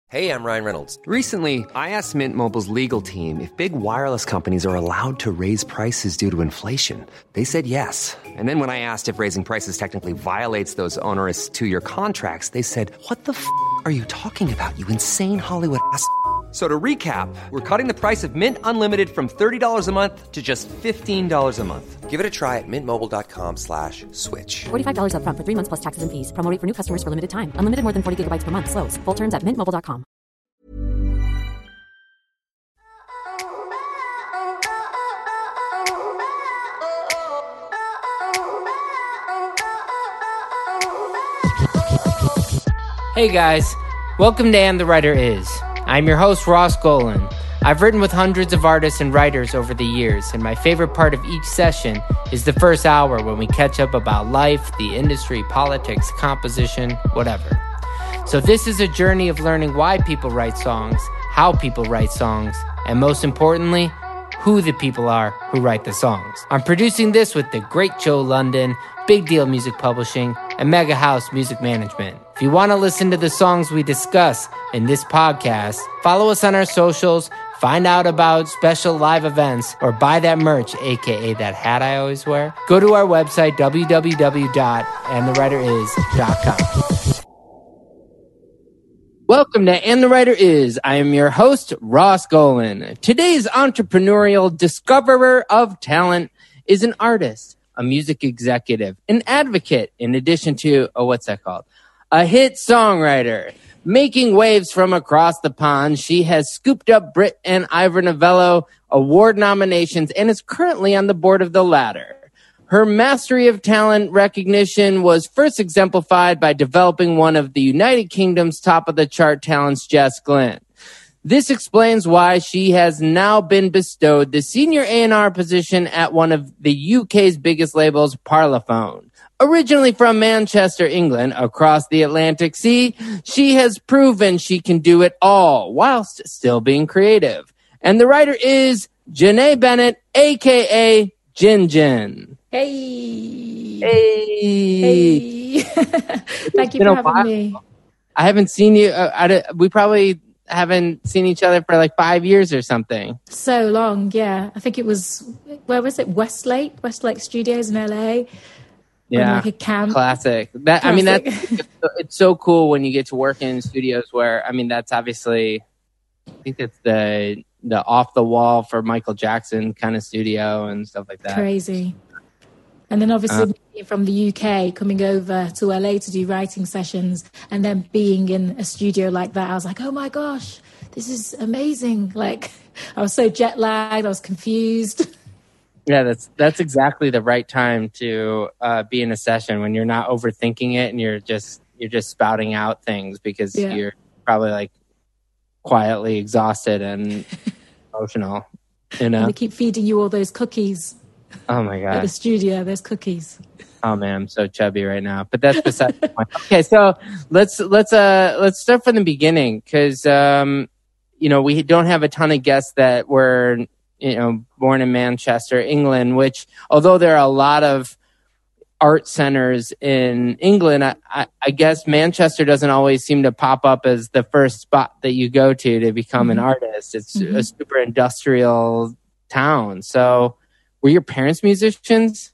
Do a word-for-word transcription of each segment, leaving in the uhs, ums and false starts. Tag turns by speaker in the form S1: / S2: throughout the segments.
S1: Hey, I'm Ryan Reynolds.
S2: Recently, I asked Mint Mobile's legal team if big wireless companies are allowed to raise prices due to inflation. They said yes. And then when I asked if raising prices technically violates those onerous two-year contracts, they said, what the f*** are you talking about, you insane Hollywood ass f- So to recap, we're cutting the price of Mint Unlimited from thirty dollars a month to just fifteen dollars a month.
S1: Give it a try at mintmobile.com slash switch.
S3: forty-five dollars up front for three months plus taxes and fees. Promo rate for new customers for limited time. Unlimited more than forty gigabytes per month. Slows full terms at mint mobile dot com.
S4: Hey guys, welcome to And the Writer Is. I'm your host, Ross Golan. I've written with hundreds of artists and writers over the years, and my favorite part of each session is the first hour when we catch up about life, the industry, politics, composition, whatever. So this is a journey of learning why people write songs, how people write songs, and most importantly, who the people are who write the songs. I'm producing this with the great Joe London, Big Deal Music Publishing, and Mega House Music Management. If you want to listen to the songs we discuss in this podcast, follow us on our socials, find out about special live events, or buy that merch, aka that hat I always wear. Go to our website, w w w dot and the writer is dot com. Welcome to And the Writer Is. I am your host, Ross Golan. Today's entrepreneurial discoverer of talent is an artist, a music executive, an advocate, in addition to, oh, what's that called? A hit songwriter. Making waves from across the pond, she has scooped up Brit and Ivor Novello award nominations and is currently on the board of the latter. Her mastery of talent recognition was first exemplified by developing one of the United Kingdom's top-of-the-chart talents, Jess Glynne. This explains why she has now been bestowed the senior A and R position at one of the U K's biggest labels, Parlophone. Originally from Manchester, England, across the Atlantic Sea, she has proven she can do it all whilst still being creative. And the writer is Janae Bennett, a k a. Jin Jin.
S5: Hey.
S4: Hey.
S5: Hey. Thank you for having while. me.
S4: I haven't seen you. Uh, I, we probably haven't seen each other for like five years or something.
S5: So long, yeah. I think it was, where was it? Westlake? Westlake Studios in L A.
S4: Yeah.
S5: Like a camp.
S4: Classic. That, Classic. I mean, that's, it's so cool when you get to work in studios where, I mean, that's obviously, I think it's the, the off the wall for Michael Jackson kind of studio and stuff like that.
S5: Crazy. And then obviously um, from the U K, coming over to L A to do writing sessions and then being in a studio like that, I was like, oh my gosh, this is amazing. Like, I was so jet lagged, I was confused.
S4: Yeah, that's that's exactly the right time to uh, be in a session when you're not overthinking it and you're just you're just spouting out things because yeah. you're probably like quietly exhausted and emotional. You know,
S5: and they keep feeding you all those cookies.
S4: Oh my god!
S5: At the studio, there's cookies.
S4: Oh man, I'm so chubby right now. But that's beside the point. Okay, so let's let's uh let's start from the beginning because um you know we don't have a ton of guests that were you know born in Manchester, England. Which although there are a lot of art centers in England, I, I, I guess Manchester doesn't always seem to pop up as the first spot that you go to to become mm-hmm. an artist. It's mm-hmm. a super industrial town. So. Were your parents musicians?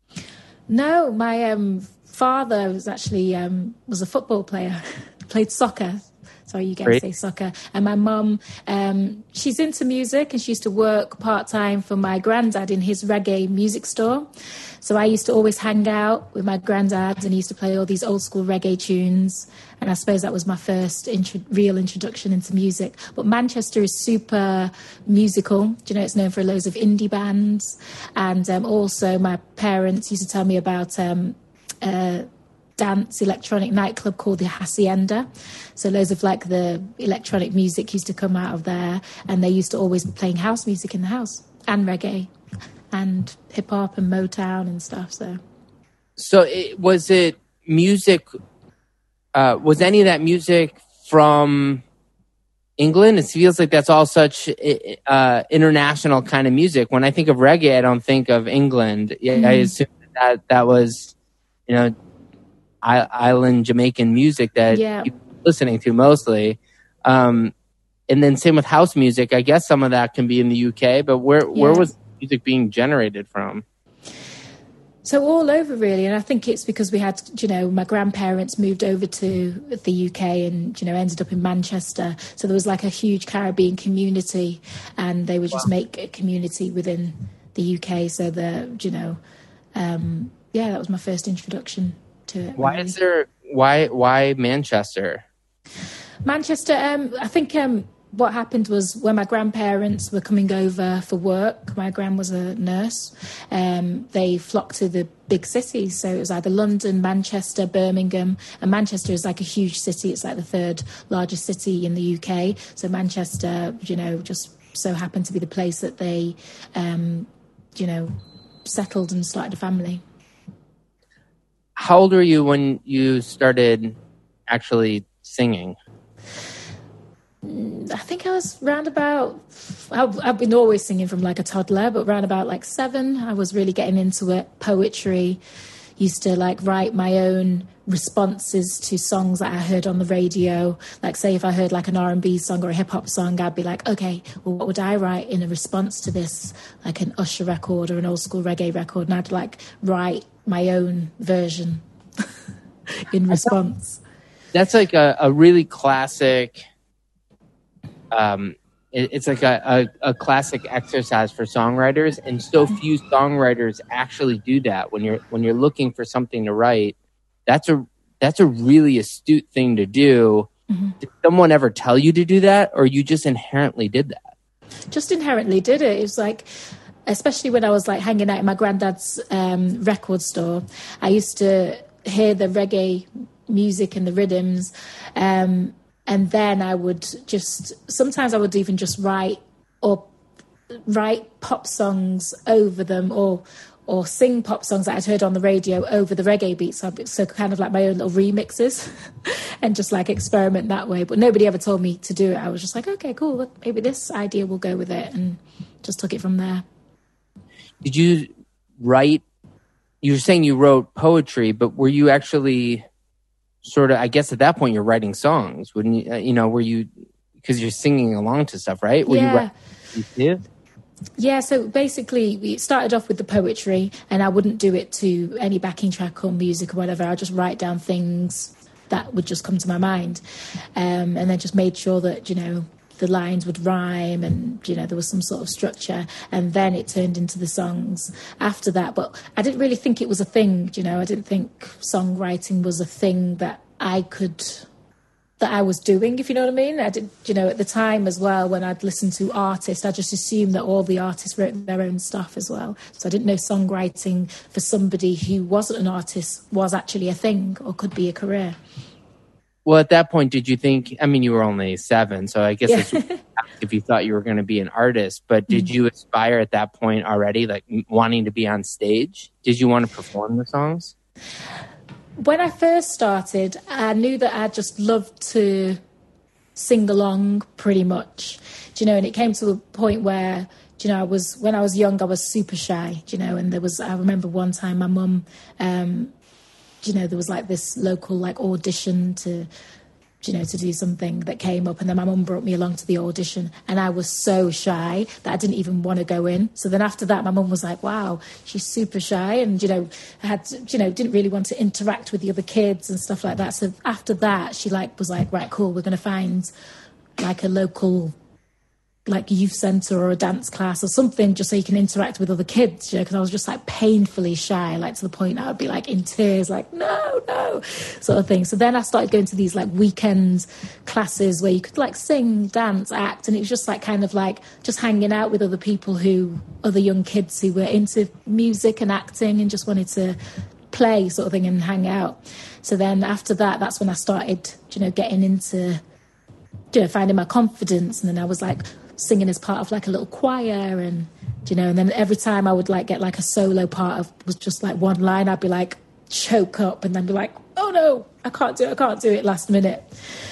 S5: No, my um, father was actually um, was a football player, played soccer. Sorry, you guys Great. say soccer. And my mum, um, she's into music and she used to work part-time for my granddad in his reggae music store. So I used to always hang out with my granddad and he used to play all these old school reggae tunes. And I suppose that was my first intro- real introduction into music. But Manchester is super musical. Do you know, it's known for loads of indie bands. And um, also my parents used to tell me about um, a dance electronic nightclub called the Hacienda. So loads of like the electronic music used to come out of there. And they used to always be playing house music in the house and reggae and hip hop and Motown and stuff. So,
S4: so it, was it music... Uh, was any of that music from England? It feels like that's all such uh, international kind of music. When I think of reggae, I don't think of England. Yeah, mm-hmm. I assume that that was, you know, island Jamaican music that yeah. you were listening to mostly. Um, and then same with house music. I guess some of that can be in the U K, but where
S5: Yeah.
S4: where was music being generated from?
S5: So all over, really. And I think it's because we had, you know, my grandparents moved over to the U K and, you know, ended up in Manchester. So there was like a huge Caribbean community, and they would just wow. make a community within the U K. So the, you know, um, yeah, that was my first introduction to it.
S4: Why
S5: really.
S4: is there, why, why Manchester?
S5: Manchester, um, I think um, what happened was when my grandparents were coming over for work, my gran was a nurse, um, they flocked to the big cities. So it was either London, Manchester, Birmingham. And Manchester is like a huge city. It's like the third largest city in the U K. So Manchester, you know, just so happened to be the place that they, um, you know, settled and started a family.
S4: How old were you when you started actually singing?
S5: I think I was round about, I've, I've been always singing from like a toddler, but round about like seven, I was really getting into it. Poetry, used to like write my own responses to songs that I heard on the radio. Like say if I heard like an R and B song or a hip hop song, I'd be like, okay, well, what would I write in a response to this? Like an Usher record or an old school reggae record. And I'd like write my own version in response.
S4: That's like a, a really classic... Um, it, it's like a, a, a classic exercise for songwriters, and so few songwriters actually do that. When you're when you're looking for something to write, that's a that's a really astute thing to do. Mm-hmm. Did someone ever tell you to do that, or you just inherently did that?
S5: Just inherently did it. It was like, especially when I was like hanging out in my granddad's um, record store, I used to hear the reggae music and the rhythms. Um, And then I would just, sometimes I would even just write or write pop songs over them or or sing pop songs that I'd heard on the radio over the reggae beats. So, so kind of like my own little remixes and just like experiment that way. But nobody ever told me to do it. I was just like, okay, cool. Look, maybe this idea will go with it, and just took it from there. Did
S4: you write, you were saying you wrote poetry, but were you actually... sort of, I guess at that point you're writing songs, wouldn't you? Uh, you know, were you, because you're singing along to stuff, right? Were
S5: yeah.
S4: you writing, yeah.
S5: Yeah, so basically we started off with the poetry, and I wouldn't do it to any backing track or music or whatever. I'd just write down things that would just come to my mind. Um, and then just made sure that, you know, the lines would rhyme and, you know, there was some sort of structure, and then it turned into the songs after that. But I didn't really think it was a thing, you know, I didn't think songwriting was a thing that I could, that I was doing, if you know what I mean. I did, you know, at the time as well, when I'd listen to artists, I just assumed that all the artists wrote their own stuff as well. So I didn't know songwriting for somebody who wasn't an artist was actually a thing or could be a career.
S4: Well, at that point, did you think, I mean, you were only seven, so I guess
S5: yeah.
S4: it's if you thought you were going to be an artist, but did mm-hmm. you aspire at that point already, like wanting to be on stage? Did you want to perform the songs?
S5: When I first started, I knew that I just loved to sing along pretty much, do you know, and it came to a point where, do you know, I was, when I was young, I was super shy, do you know, and there was, I remember one time my mum, um, you know, there was like this local like audition to, you know, to do something that came up, and then my mum brought me along to the audition, and I was so shy that I didn't even want to go in. So then after that, my mum was like, wow, she's super shy, and, you know, I had to, you know, didn't really want to interact with the other kids and stuff like that. So after that, she like was like, right, cool, we're going to find like a local like youth centre or a dance class or something, just so you can interact with other kids, you know, because I was just like painfully shy, like to the point I would be like in tears, like no, no, sort of thing. So then I started going to these like weekend classes where you could like sing, dance, act, and it was just like kind of like just hanging out with other people who, other young kids who were into music and acting and just wanted to play sort of thing and hang out. So then after that, that's when I started, you know, getting into, you know, finding my confidence, and then I was like singing as part of like a little choir, and you know, and then every time I would like get like a solo part of was just like one line, I'd be like choke up and then be like, oh no, I can't do it, I can't do it last minute.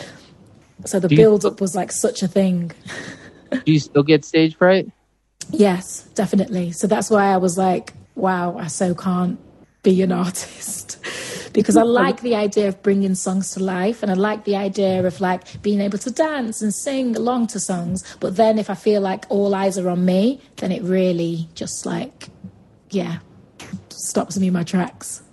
S5: So the build up was like such a thing.
S4: Do you still get stage fright?
S5: Yes, definitely. So that's why I was like, wow, I so can't be an artist. Because I like the idea of bringing songs to life, and I like the idea of like being able to dance and sing along to songs. But then if I feel like all eyes are on me, then it really just like, yeah, stops me in my tracks.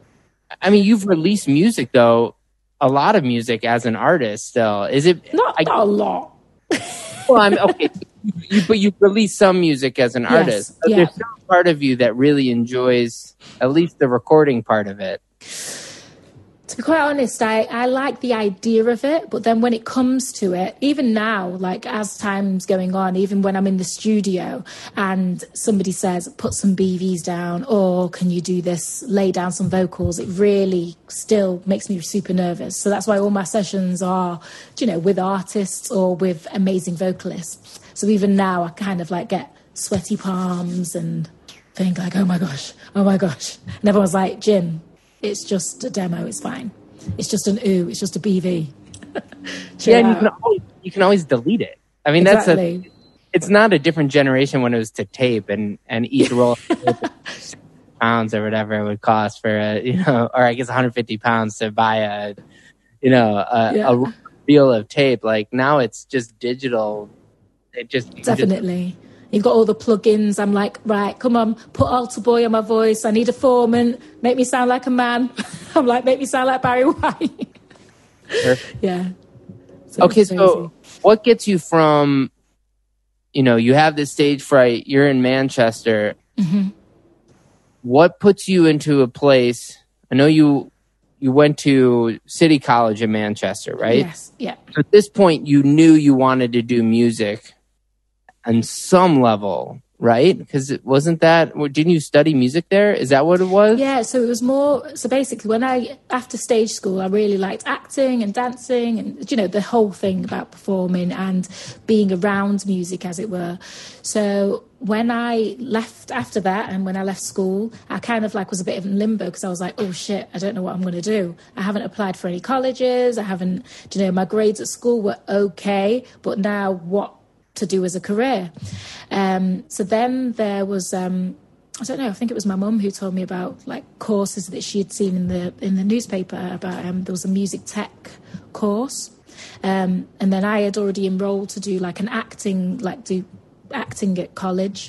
S4: I mean, you've released music though, a lot of music as an artist still. Is it
S5: not,
S4: I,
S5: not a lot?
S4: Well, I'm okay, you, but you've released some music as an
S5: yes,
S4: artist. But
S5: yeah.
S4: There's some part of you that really enjoys at least the recording part of it.
S5: To be quite honest, I, I like the idea of it, but then when it comes to it, even now, like as time's going on, even when I'm in the studio and somebody says, put some B Vs down, or can you do this, lay down some vocals, it really still makes me super nervous. So that's why all my sessions are, you know, with artists or with amazing vocalists. So even now I kind of like get sweaty palms and think like, oh my gosh, oh my gosh. And everyone's like, Jim, it's just a demo, it's fine. It's just an ooh, it's just a B V.
S4: Yeah, and you can, always, you can always delete it. I mean,
S5: exactly.
S4: that's a, it's not a different generation when it was to tape and, and each roll of tape pounds or whatever it would cost for a, you know, or I guess one hundred fifty pounds to buy a, you know, a, yeah. a reel of tape. Like now it's just digital. It just
S5: definitely. Just, You've got all the plugins. I'm like, right, come on, put Alter Boy on my voice. I need a Foreman. Make me sound like a man. I'm like, make me sound like Barry White.
S4: Sure.
S5: Yeah.
S4: So okay, so what gets you from, you know, you have this stage fright, you're in Manchester.
S5: Mm-hmm.
S4: What puts you into a place, I know you you went to City College in Manchester, right?
S5: Yes, yeah.
S4: So at this point, you knew you wanted to do music on some level, right? Because it wasn't that, didn't you study music there? Is that what it was?
S5: Yeah, so it was more, so basically when I, after stage school, I really liked acting and dancing and, you know, the whole thing about performing and being around music, as it were. So when I left after that and when I left school, I kind of like was a bit in limbo because I was like, oh shit, I don't know what I'm going to do. I haven't applied for any colleges. I haven't, you know, my grades at school were okay, but now what to do as a career. Um, so then there was, um, I don't know, I think it was my mum who told me about like courses that she had seen in the in the newspaper about, um, there was a music tech course. Um, and then I had already enrolled to do like an acting, like do acting at college.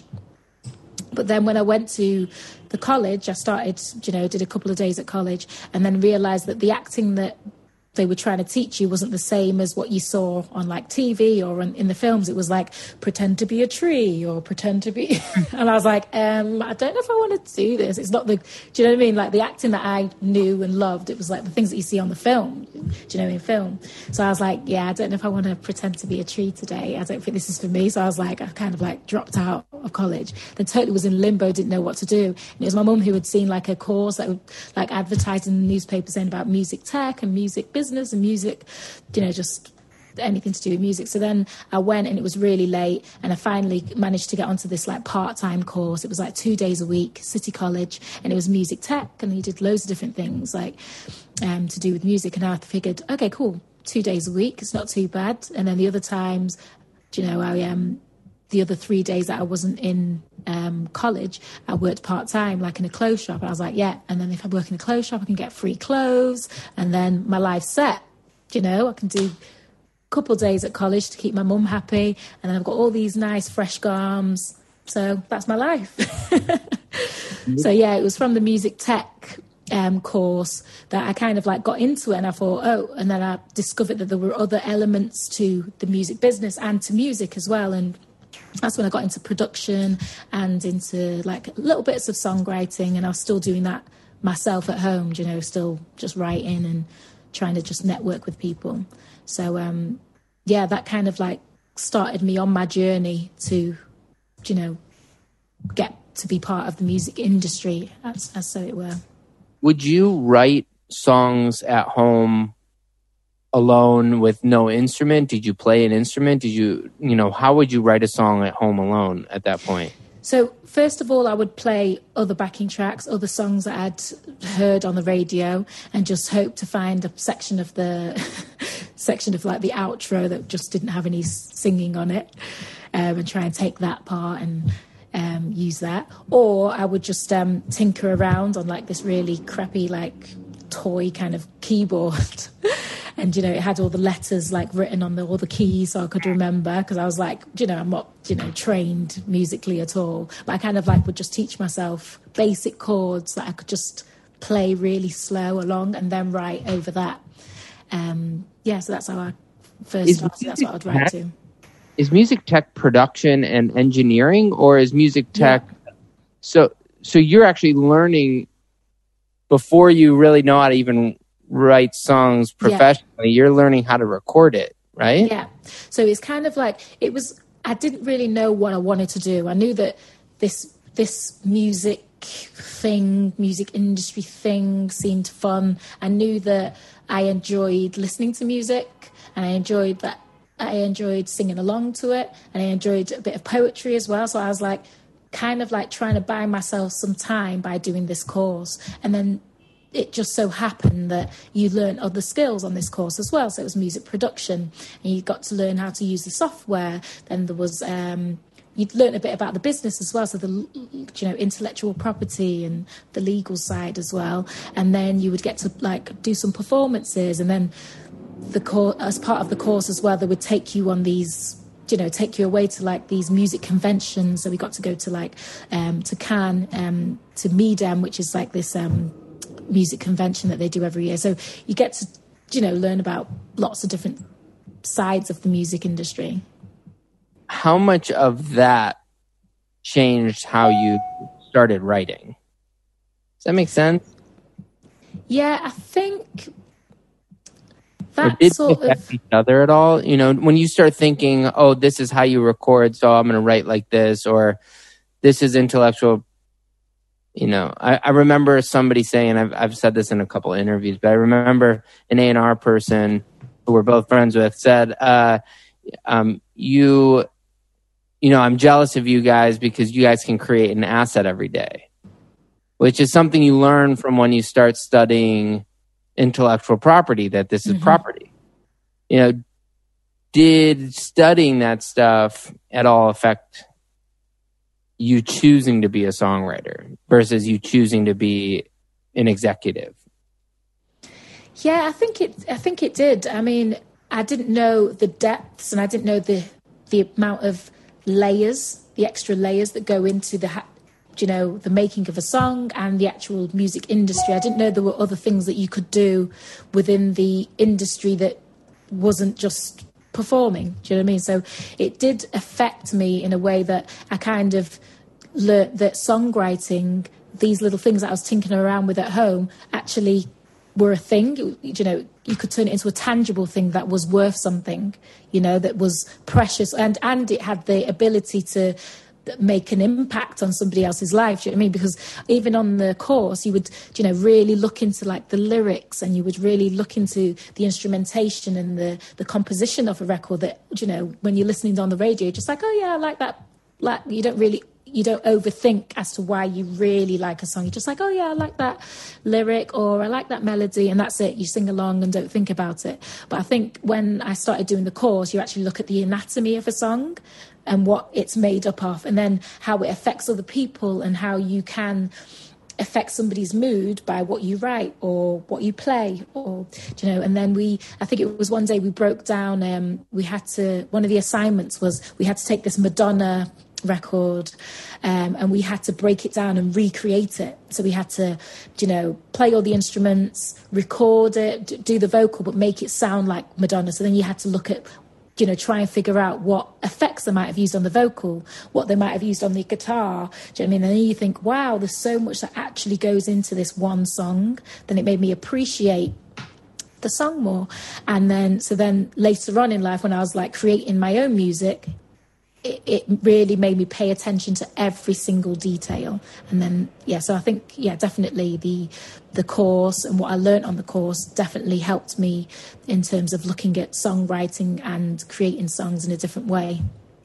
S5: But then when I went to the college, I started, you know, did a couple of days at college and then realised that the acting that they were trying to teach you wasn't the same as what you saw on like T V or in, in the films. It was like pretend to be a tree or pretend to be and I was like um I don't know if I want to do this. It's not the, do you know what I mean, like the acting that I knew and loved. It was like the things that you see on the film, do you know, in film. So I was like, yeah, I don't know if I want to pretend to be a tree today. I don't think this is for me. So I was like, I kind of like dropped out of college, then totally was in limbo, didn't know what to do. And it was my mum who had seen like a course that would like advertised in the newspaper saying about music tech and music business and music, you know, just anything to do with music. So then I went and it was really late and I finally managed to get onto this like part-time course. It was like two days a week, City College, and it was music tech and you did loads of different things like um, to do with music. And I figured, okay, cool, two days a week, it's not too bad. And then the other times, you know, I um the other three days that I wasn't in um, college, I worked part-time, like in a clothes shop. And I was like, yeah. And then if I work in a clothes shop, I can get free clothes. And then my life's set. You know, I can do a couple of days at college to keep my mum happy. And then I've got all these nice, fresh garms. So that's my life. So, yeah, it was from the music tech um, course that I kind of like got into it. And I thought, oh, and then I discovered that there were other elements to the music business and to music as well. And that's when I got into production and into like little bits of songwriting, and I was still doing that myself at home, you know, still just writing and trying to just network with people. So, um, yeah, that kind of like started me on my journey to, you know, get to be part of the music industry, as, as so it were.
S4: Would you write songs at home alone with no instrument? Did you play an instrument? Did you, you know, how would you write a song at home alone at that point?
S5: So first of all, I would play other backing tracks, other songs that I'd heard on the radio, and just hope to find a section of the section of like the outro that just didn't have any singing on it, um, and try and take that part. And um, use that. Or I would just um, tinker around on like this really crappy, like toy kind of keyboard. And, you know, it had all the letters like written on the, all the keys so I could remember, because I was like, you know, I'm not, you know, trained musically at all. But I kind of like would just teach myself basic chords that I could just play really slow along and then write over that. Um, yeah, so that's how I first
S4: Is
S5: started. That's what I'd write
S4: tech,
S5: to.
S4: Is music tech production and engineering, or is music tech... Yeah. So, so you're actually learning before you really know how to even write songs professionally, yeah. You're learning how to record it, right?
S5: Yeah. So it's kind of like, it was, I didn't really know what I wanted to do. I knew that this this music thing, music industry thing seemed fun. I knew that I enjoyed listening to music, and I enjoyed that I enjoyed singing along to it, and I enjoyed a bit of poetry as well. So I was like, kind of like trying to buy myself some time by doing this course. And then it just so happened that you learn other skills on this course as well. So it was music production, and you got to learn how to use the software. Then there was, um, you'd learn a bit about the business as well. So the, you know, intellectual property and the legal side as well. And then you would get to like do some performances. And then the course, as part of the course as well, they would take you on these, you know, take you away to like these music conventions. So we got to go to like, um, to Cannes, um, to MEDEM, which is like this, um, music convention that they do every year. So you get to, you know, learn about lots of different sides of the music industry.
S4: How much of that changed how you started writing? Does that make sense?
S5: Yeah, I think
S4: that
S5: or
S4: did
S5: sort
S4: affect
S5: of
S4: each other at all? You know, when you start thinking, oh, this is how you record, so I'm going to write like this, or this is intellectual. You know, I, I remember somebody saying, I've I've said this in a couple of interviews, but I remember an A and R person who we're both friends with said, uh, um, you, you know, I'm jealous of you guys because you guys can create an asset every day, which is something you learn from when you start studying intellectual property, that this is mm-hmm. property. You know, did studying that stuff at all affect you choosing to be a songwriter versus you choosing to be an executive?
S5: Yeah, I think it. I think it did. I mean, I didn't know the depths, and I didn't know the the amount of layers, the extra layers that go into the, you know, the making of a song and the actual music industry. I didn't know there were other things that you could do within the industry that wasn't just performing. Do you know what I mean? So it did affect me in a way that I kind of learned that songwriting, these little things that I was tinkering around with at home, actually were a thing. You know, you could turn it into a tangible thing that was worth something, you know, that was precious, and and it had the ability to make an impact on somebody else's life. Do you know what I mean? Because even on the course, you would, you know, really look into like the lyrics, and you would really look into the instrumentation and the the composition of a record that, you know, when you're listening on the radio, you're just like, oh yeah, I like that. Like, you don't really, you don't overthink as to why you really like a song. You're just like, oh yeah, I like that lyric, or I like that melody, and that's it. You sing along and don't think about it. But I think when I started doing the course, you actually look at the anatomy of a song and what it's made up of, and then how it affects other people, and how you can affect somebody's mood by what you write or what you play, or, you know. And then we, I think it was one day we broke down, um, we had to, one of the assignments was we had to take this Madonna record, um, and we had to break it down and recreate it. So we had to, you know, play all the instruments, record it, do the vocal, but make it sound like Madonna. So then you had to look at, you know, try and figure out what effects they might have used on the vocal, what they might have used on the guitar. Do you know what I mean? And then you think, wow, there's so much that actually goes into this one song. Then it made me appreciate the song more. And then, so then later on in life, when I was like creating my own music, it, it really made me pay attention to every single detail. And then, yeah, so I think, yeah, definitely the the course and what I learned on the course definitely helped me in terms of looking at songwriting and creating songs in a different way.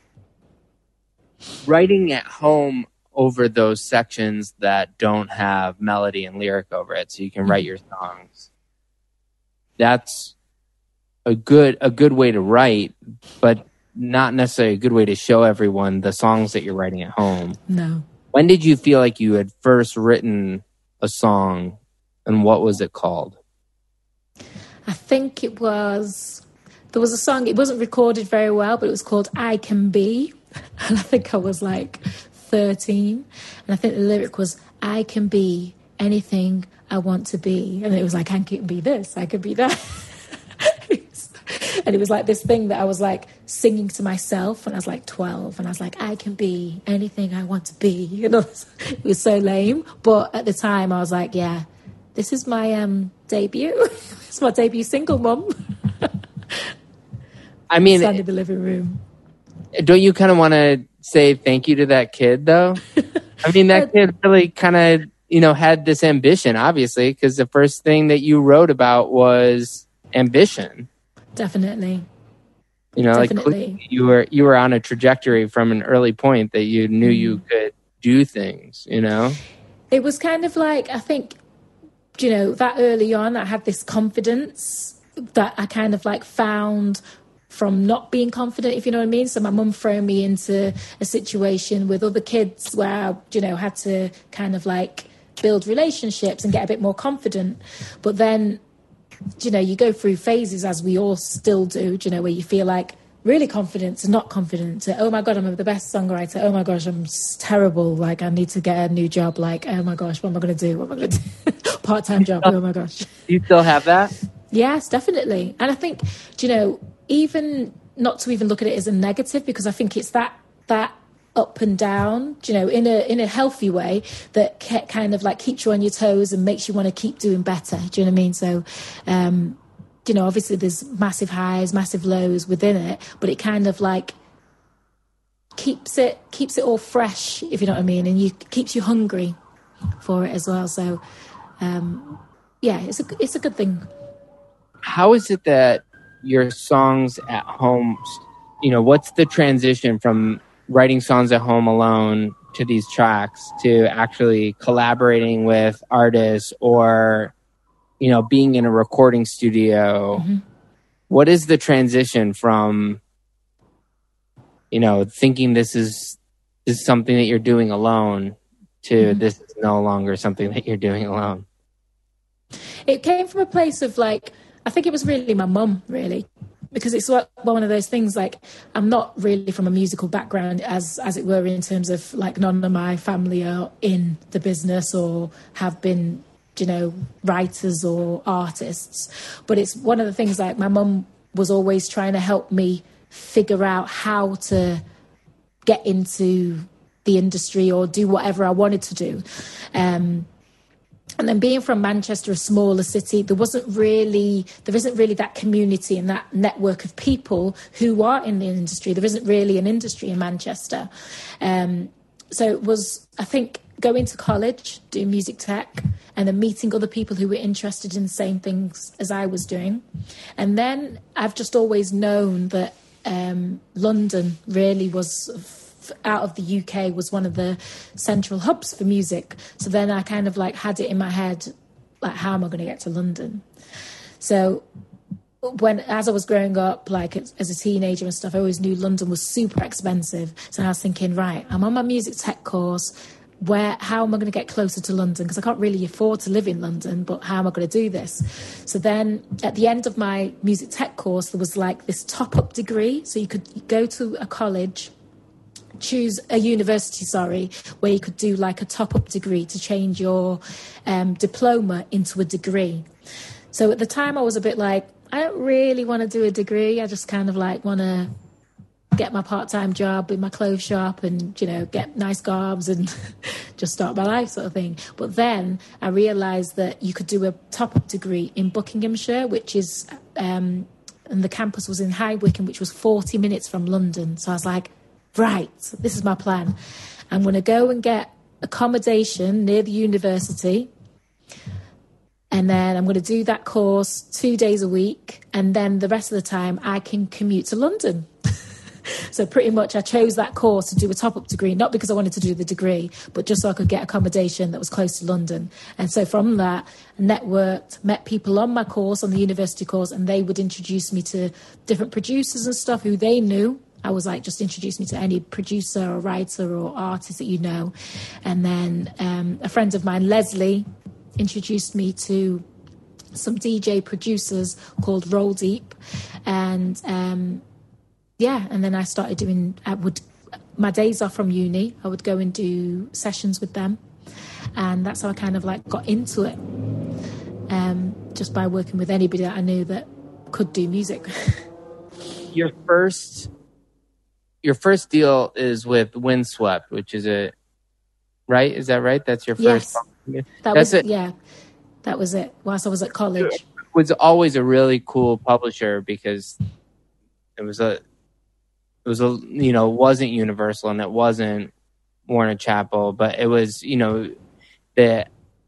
S4: Writing at home over those sections that don't have melody and lyric over it, so you can write your songs, that's a good a good way to write. But not necessarily a good way to show everyone the songs that you're writing at home.
S5: No.
S4: When did you feel like you had first written a song, and what was it called?
S5: I think it was, there was a song, it wasn't recorded very well, but it was called I Can Be. And I think I was like thirteen. And I think the lyric was, I can be anything I want to be. And it was like, I can be this, I can be that. And it was like this thing that I was like singing to myself when I was like twelve. And I was like, I can be anything I want to be. You know, it was so lame. But at the time I was like, yeah, this is my um, debut. It's my debut single, Mum.
S4: I mean,
S5: stand in the living room.
S4: Don't you kind of want to say thank you to that kid, though? I mean, that kid really kind of, you know, had this ambition, obviously, because the first thing that you wrote about was ambition.
S5: Definitely.
S4: You know,
S5: Definitely.
S4: like you were you were on a trajectory from an early point that you knew mm. you could do things, you know?
S5: It was kind of like, I think, you know, that early on, I had this confidence that I kind of like found from not being confident, if you know what I mean. So my mum threw me into a situation with other kids where I, you know, had to kind of like build relationships and get a bit more confident. But then, you know, you go through phases, as we all still do, you know, where you feel like really confident to not confident to, oh my God, I'm the best songwriter. Oh my gosh, I'm terrible. Like, I need to get a new job. Like, oh my gosh, what am I going to do? What am I going to do? Part-time job. Oh my gosh.
S4: You still have that?
S5: Yes, definitely. And I think, you know, even not to even look at it as a negative, because I think it's that, that up and down, you know, in a in a healthy way that kind of like keeps you on your toes and makes you want to keep doing better. Do you know what I mean? So, um, you know, obviously there's massive highs, massive lows within it, but it kind of like keeps it keeps it all fresh, if you know what I mean, and you keeps you hungry for it as well. So, um, yeah, it's a it's a good thing.
S4: How is it that your songs at home, you know, what's the transition from writing songs at home alone to these tracks to actually collaborating with artists or, you know, being in a recording studio? Mm-hmm. What is the transition from, you know, thinking this is, this is something that you're doing alone to mm-hmm. this is no longer something that you're doing alone?
S5: It came from a place of like, I think it was really my mum, really, because it's one of those things, like, I'm not really from a musical background, as as it were, in terms of, like, none of my family are in the business or have been, you know, writers or artists. But it's one of the things, like, my mum was always trying to help me figure out how to get into the industry or do whatever I wanted to do. Um And then being from Manchester, a smaller city, there wasn't really, there isn't really that community and that network of people who are in the industry. There isn't really an industry in Manchester. Um, so it was, I think, going to college, doing music tech, and then meeting other people who were interested in the same things as I was doing. And then I've just always known that um, London really was, out of the U K, was one of the central hubs for music. So then I kind of like had it in my head, like, how am I going to get to London? So when, as I was growing up, like as a teenager and stuff, I always knew London was super expensive. So I was thinking, right, I'm on my music tech course. Where, how am I going to get closer to London? Because I can't really afford to live in London, but how am I going to do this? So then at the end of my music tech course, there was like this top-up degree. So you could go to a college, choose a university, sorry, where you could do like a top-up degree to change your um, diploma into a degree. So at the time I was a bit like, I don't really want to do a degree. I just kind of like want to get my part-time job in my clothes shop and, you know, get nice garbs and just start my life sort of thing. But then I realised that you could do a top-up degree in Buckinghamshire, which is, um, and the campus was in High Wycombe, which was forty minutes from London. So I was like, right, this is my plan. I'm going to go and get accommodation near the university, and then I'm going to do that course two days a week, and then the rest of the time I can commute to London. So pretty much I chose that course to do a top-up degree, not because I wanted to do the degree, but just so I could get accommodation that was close to London. And so from that, I networked, met people on my course, on the university course, and they would introduce me to different producers and stuff who they knew I was like, just introduce me to any producer or writer or artist that you know. And then um, a friend of mine, Leslie, introduced me to some D J producers called Roll Deep. And um, yeah, and then I started doing, I would, my days off from uni, I would go and do sessions with them. And that's how I kind of like got into it. Um, just by working with anybody that I knew that could do music.
S4: Your first... Your first deal is with Windswept, which is a, right? Is that right? That's your first?
S5: Yes. That was it. Yeah, that was it. Whilst I was at college.
S4: It was always a really cool publisher because it was a, it was a, you know, it wasn't Universal and it wasn't Warner Chappell, but it was, you know, the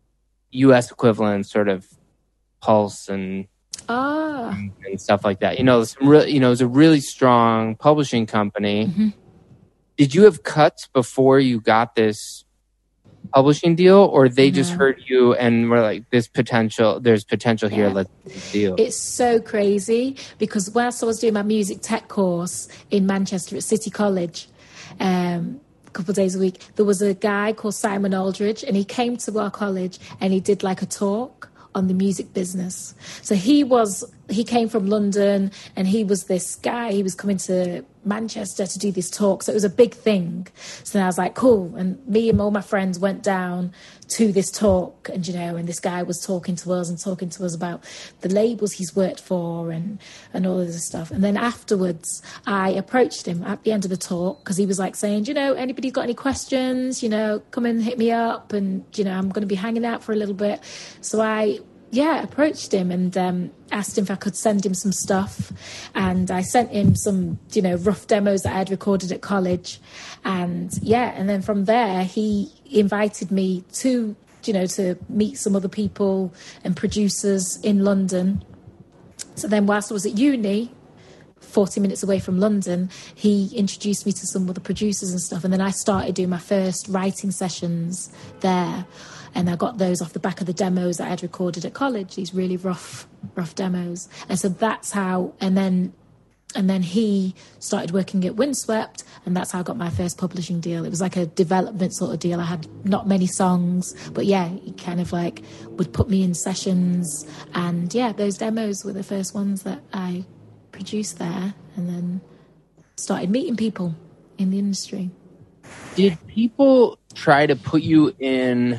S4: U S equivalent sort of Pulse and
S5: Ah.
S4: and stuff like that. You know, some real, you know, it was a really strong publishing company. Mm-hmm. Did you have cuts before you got this publishing deal, or they no. just heard you and were like, "This potential, there's potential here. Yeah. Let's do this deal."
S5: It's so crazy because whilst I was doing my music tech course in Manchester at City College, um, a couple of days a week, there was a guy called Simon Aldridge, and he came to our college and he did like a talk on the music business. So he was, he came from London and he was this guy, he was coming to Manchester to do this talk. So it was a big thing. So then I was like, cool. And me and all my friends went down to this talk and, you know, and this guy was talking to us and talking to us about the labels he's worked for and, and all of this stuff. And then afterwards, I approached him at the end of the talk because he was like saying, you know, anybody got any questions, you know, come and hit me up and, you know, I'm going to be hanging out for a little bit. So I, yeah, approached him and um, asked him if I could send him some stuff. And I sent him some, you know, rough demos that I had recorded at college. And yeah, and then from there, he invited me to, you know, to meet some other people and producers in London. So then whilst I was at uni, forty minutes away from London, he introduced me to some other producers and stuff. And then I started doing my first writing sessions there. And I got those off the back of the demos that I had recorded at college, these really rough, rough demos. And so that's how, and then and then he started working at Windswept, and that's how I got my first publishing deal. It was like a development sort of deal. I had not many songs, but yeah, he kind of like would put me in sessions. And yeah, those demos were the first ones that I produced there, and then started meeting people in the industry.
S4: Did people try to put you in...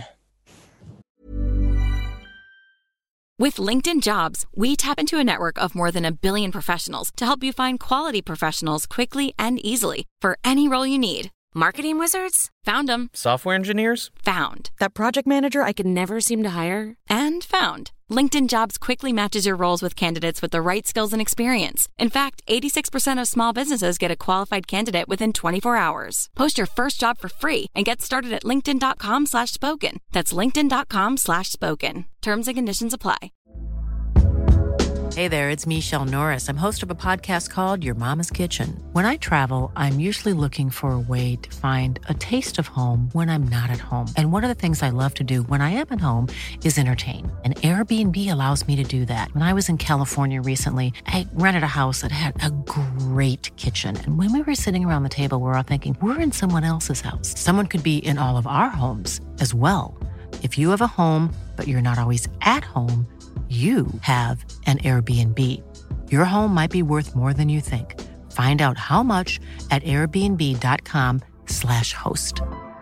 S6: With LinkedIn Jobs, we tap into a network of more than a billion professionals to help you find quality professionals quickly and easily for any role you need. Marketing wizards? Found them.
S7: Software engineers?
S6: Found. That project manager I could never seem to hire? And found. LinkedIn Jobs quickly matches your roles with candidates with the right skills and experience. In fact, eighty-six percent of small businesses get a qualified candidate within twenty-four hours. Post your first job for free and get started at linkedin.com slash spoken. That's linkedin.com slash spoken. Terms and conditions apply.
S8: Hey there, it's Michelle Norris. I'm host of a podcast called Your Mama's Kitchen. When I travel, I'm usually looking for a way to find a taste of home when I'm not at home. And one of the things I love to do when I am at home is entertain. And Airbnb allows me to do that. When I was in California recently, I rented a house that had a great kitchen. And when we were sitting around the table, we were all thinking, we're in someone else's house. Someone could be in all of our homes as well. If you have a home, but you're not always at home, you have an Airbnb. Your home might be worth more than you think. Find out how much at airbnb.com slash host.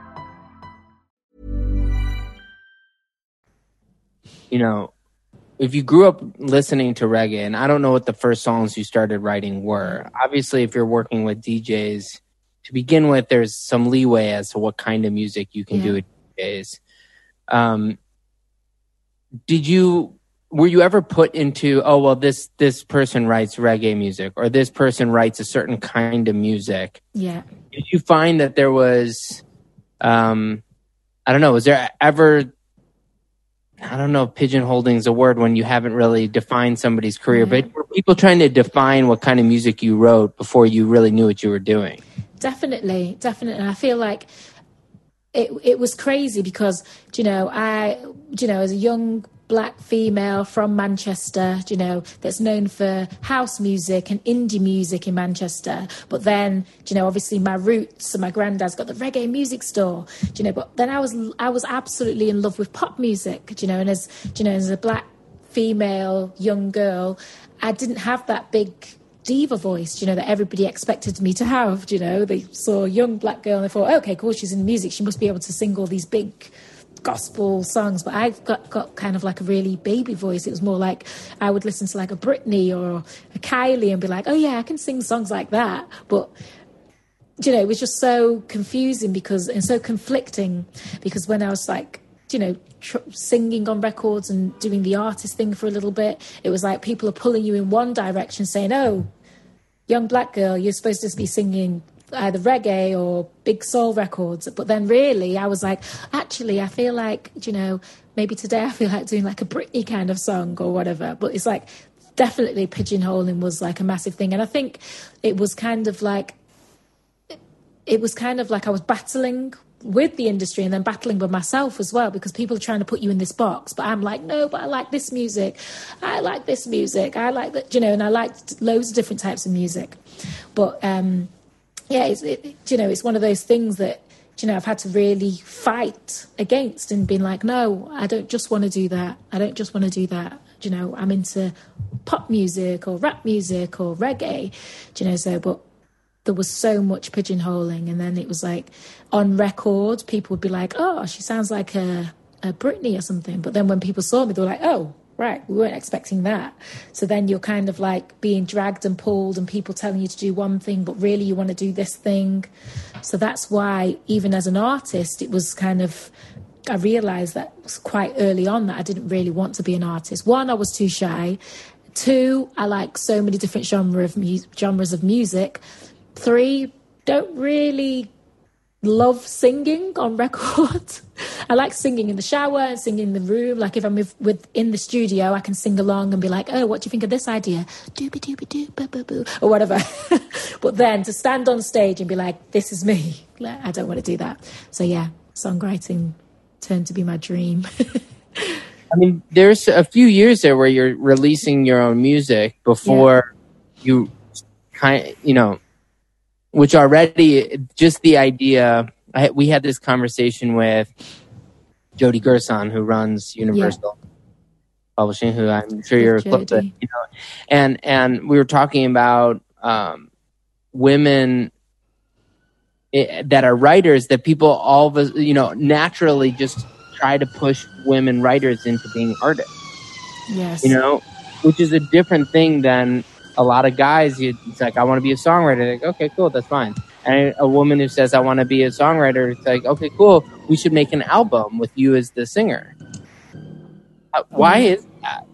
S4: You know, if you grew up listening to reggae, and I don't know what the first songs you started writing were. Obviously, if you're working with D Js, to begin with, there's some leeway as to what kind of music you can yeah. do with D Js. Um, did you... Were you ever put into, oh, well, this this person writes reggae music or this person writes a certain kind of music?
S5: Yeah.
S4: Did you find that there was, um, I don't know, was there ever, I don't know if pigeonholing is a word when you haven't really defined somebody's career, yeah. but were people trying to define what kind of music you wrote before you really knew what you were doing?
S5: Definitely, definitely. I feel like it it was crazy because, you know, I, you know, as a young black female from Manchester, you know, that's known for house music and indie music in Manchester. But then, you know, obviously my roots and my granddad's got the reggae music store, you know, but then I was I was absolutely in love with pop music, you know, and as, you know, as a black female young girl, I didn't have that big diva voice, you know, that everybody expected me to have, you know. They saw a young black girl and they thought, oh, okay, cool, she's in music, she must be able to sing all these big gospel songs. But I got, got kind of like a really baby voice. It was more like I would listen to like a Britney or a Kylie and be like, oh yeah, I can sing songs like that. But, you know, it was just so confusing because, and so conflicting, because when I was like, you know, tr- singing on records and doing the artist thing for a little bit, it was like people are pulling you in one direction saying, oh, young black girl, you're supposed to be singing either reggae or big soul records. But then really I was like, actually, I feel like, you know, maybe today I feel like doing like a Britney kind of song or whatever. But it's like definitely pigeonholing was like a massive thing. And I think it was kind of like, it was kind of like I was battling with the industry and then battling with myself as well, because people are trying to put you in this box. But I'm like, no, but I like this music. I like this music. I like that, you know, and I liked loads of different types of music. But, um, yeah, it's, it, you know, it's one of those things that, you know, I've had to really fight against and been like, no, I don't just want to do that. I don't just want to do that. You know, I'm into pop music or rap music or reggae, you know, so, but there was so much pigeonholing. And then it was like on record, people would be like, oh, she sounds like a, a Britney or something. But then when people saw me, they were like, oh, right, we weren't expecting that. So then you're kind of like being dragged and pulled and people telling you to do one thing, but really you want to do this thing. So that's why even as an artist, it was kind of, I realised that was quite early on that I didn't really want to be an artist. One, I was too shy. Two, I like so many different genre of mu- genres of music. Three, don't really love singing on record. I like singing in the shower and singing in the room. Like if I'm with, with in the studio, I can sing along and be like, oh, what do you think of this idea? Doobie doobie doo, boo boo boo, or whatever. But then to stand on stage and be like, this is me, I don't want to do that. So yeah, songwriting turned to be my dream.
S4: I mean, there's a few years there where you're releasing your own music before yeah. you kind of, you know, which already just the idea, I, we had this conversation with Jody Gerson, who runs Universal yeah. Publishing, who I'm sure you're close to, you know, and, and we were talking about um, women it, that are writers, that people all of us, you know, naturally just try to push women writers into being artists.
S5: Yes.
S4: You know, which is a different thing than a lot of guys. You, it's like, I want to be a songwriter. Like, okay, cool, that's fine. And a woman who says, I want to be a songwriter, it's like, okay, cool, we should make an album with you as the singer. Uh, why is that?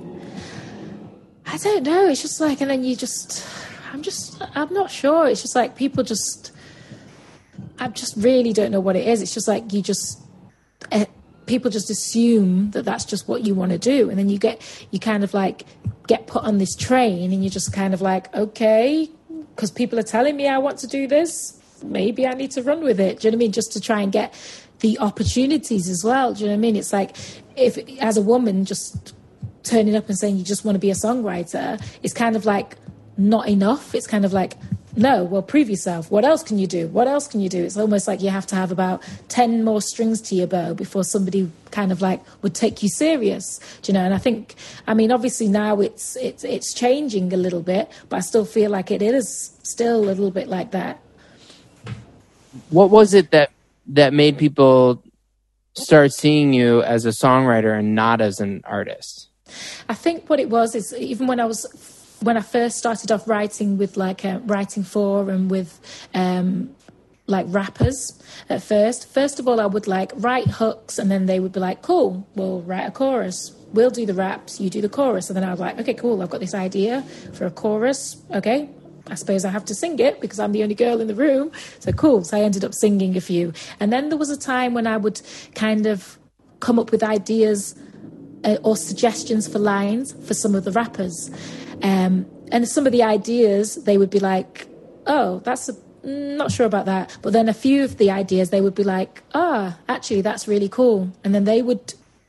S5: I don't know. It's just like, and then you just, I'm just, I'm not sure. It's just like people just, I just really don't know what it is. It's just like you just, uh, people just assume that that's just what you want to do. And then you get, you kind of like get put on this train and you're just kind of like, okay, because people are telling me I want to do this, maybe I need to run with it. Do you know what I mean? Just to try and get the opportunities as well. Do you know what I mean? It's like, if as a woman, just turning up and saying you just want to be a songwriter, it's kind of like not enough. It's kind of like, no, well, prove yourself. What else can you do? What else can you do? It's almost like you have to have about ten more strings to your bow before somebody kind of like would take you serious, do you know? And I think, I mean, obviously now it's it's it's changing a little bit, but I still feel like it is still a little bit like that.
S4: What was it that that made people start seeing you as a songwriter and not as an artist?
S5: I think what it was is even when I was when I first started off writing with like uh, writing for and with um, like rappers at first, first of all, I would like write hooks and then they would be like, cool, we'll write a chorus. We'll do the raps, you do the chorus. And then I was like, okay, cool, I've got this idea for a chorus. Okay, I suppose I have to sing it because I'm the only girl in the room. So cool. So I ended up singing a few. And then there was a time when I would kind of come up with ideas uh, or suggestions for lines for some of the rappers. Um, and some of the ideas, they would be like, oh, that's a, not sure about that. But then a few of the ideas, they would be like, ah, oh, actually, that's really cool. And then they would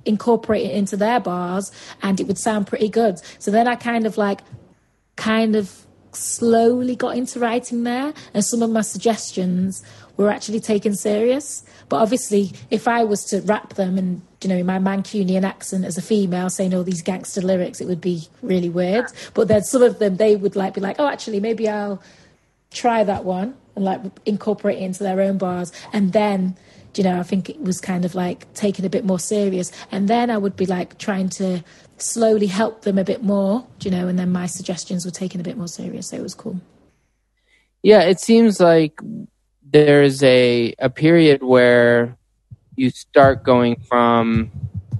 S5: incorporate it into their bars and it would sound pretty good. So then I kind of like, kind of slowly got into writing there, and some of my suggestions were actually taken serious. But obviously, if I was to rap them and, you know, in my Mancunian accent as a female saying all these gangster lyrics, it would be really weird. But then some of them, they would like be like, oh, actually, maybe I'll try that one and like incorporate it into their own bars. And then, you know, I think it was kind of like taken a bit more serious. And then I would be like trying to slowly help them a bit more, you know, and then my suggestions were taken a bit more serious. So it was cool.
S4: Yeah, it seems like there's a a period where you start going from,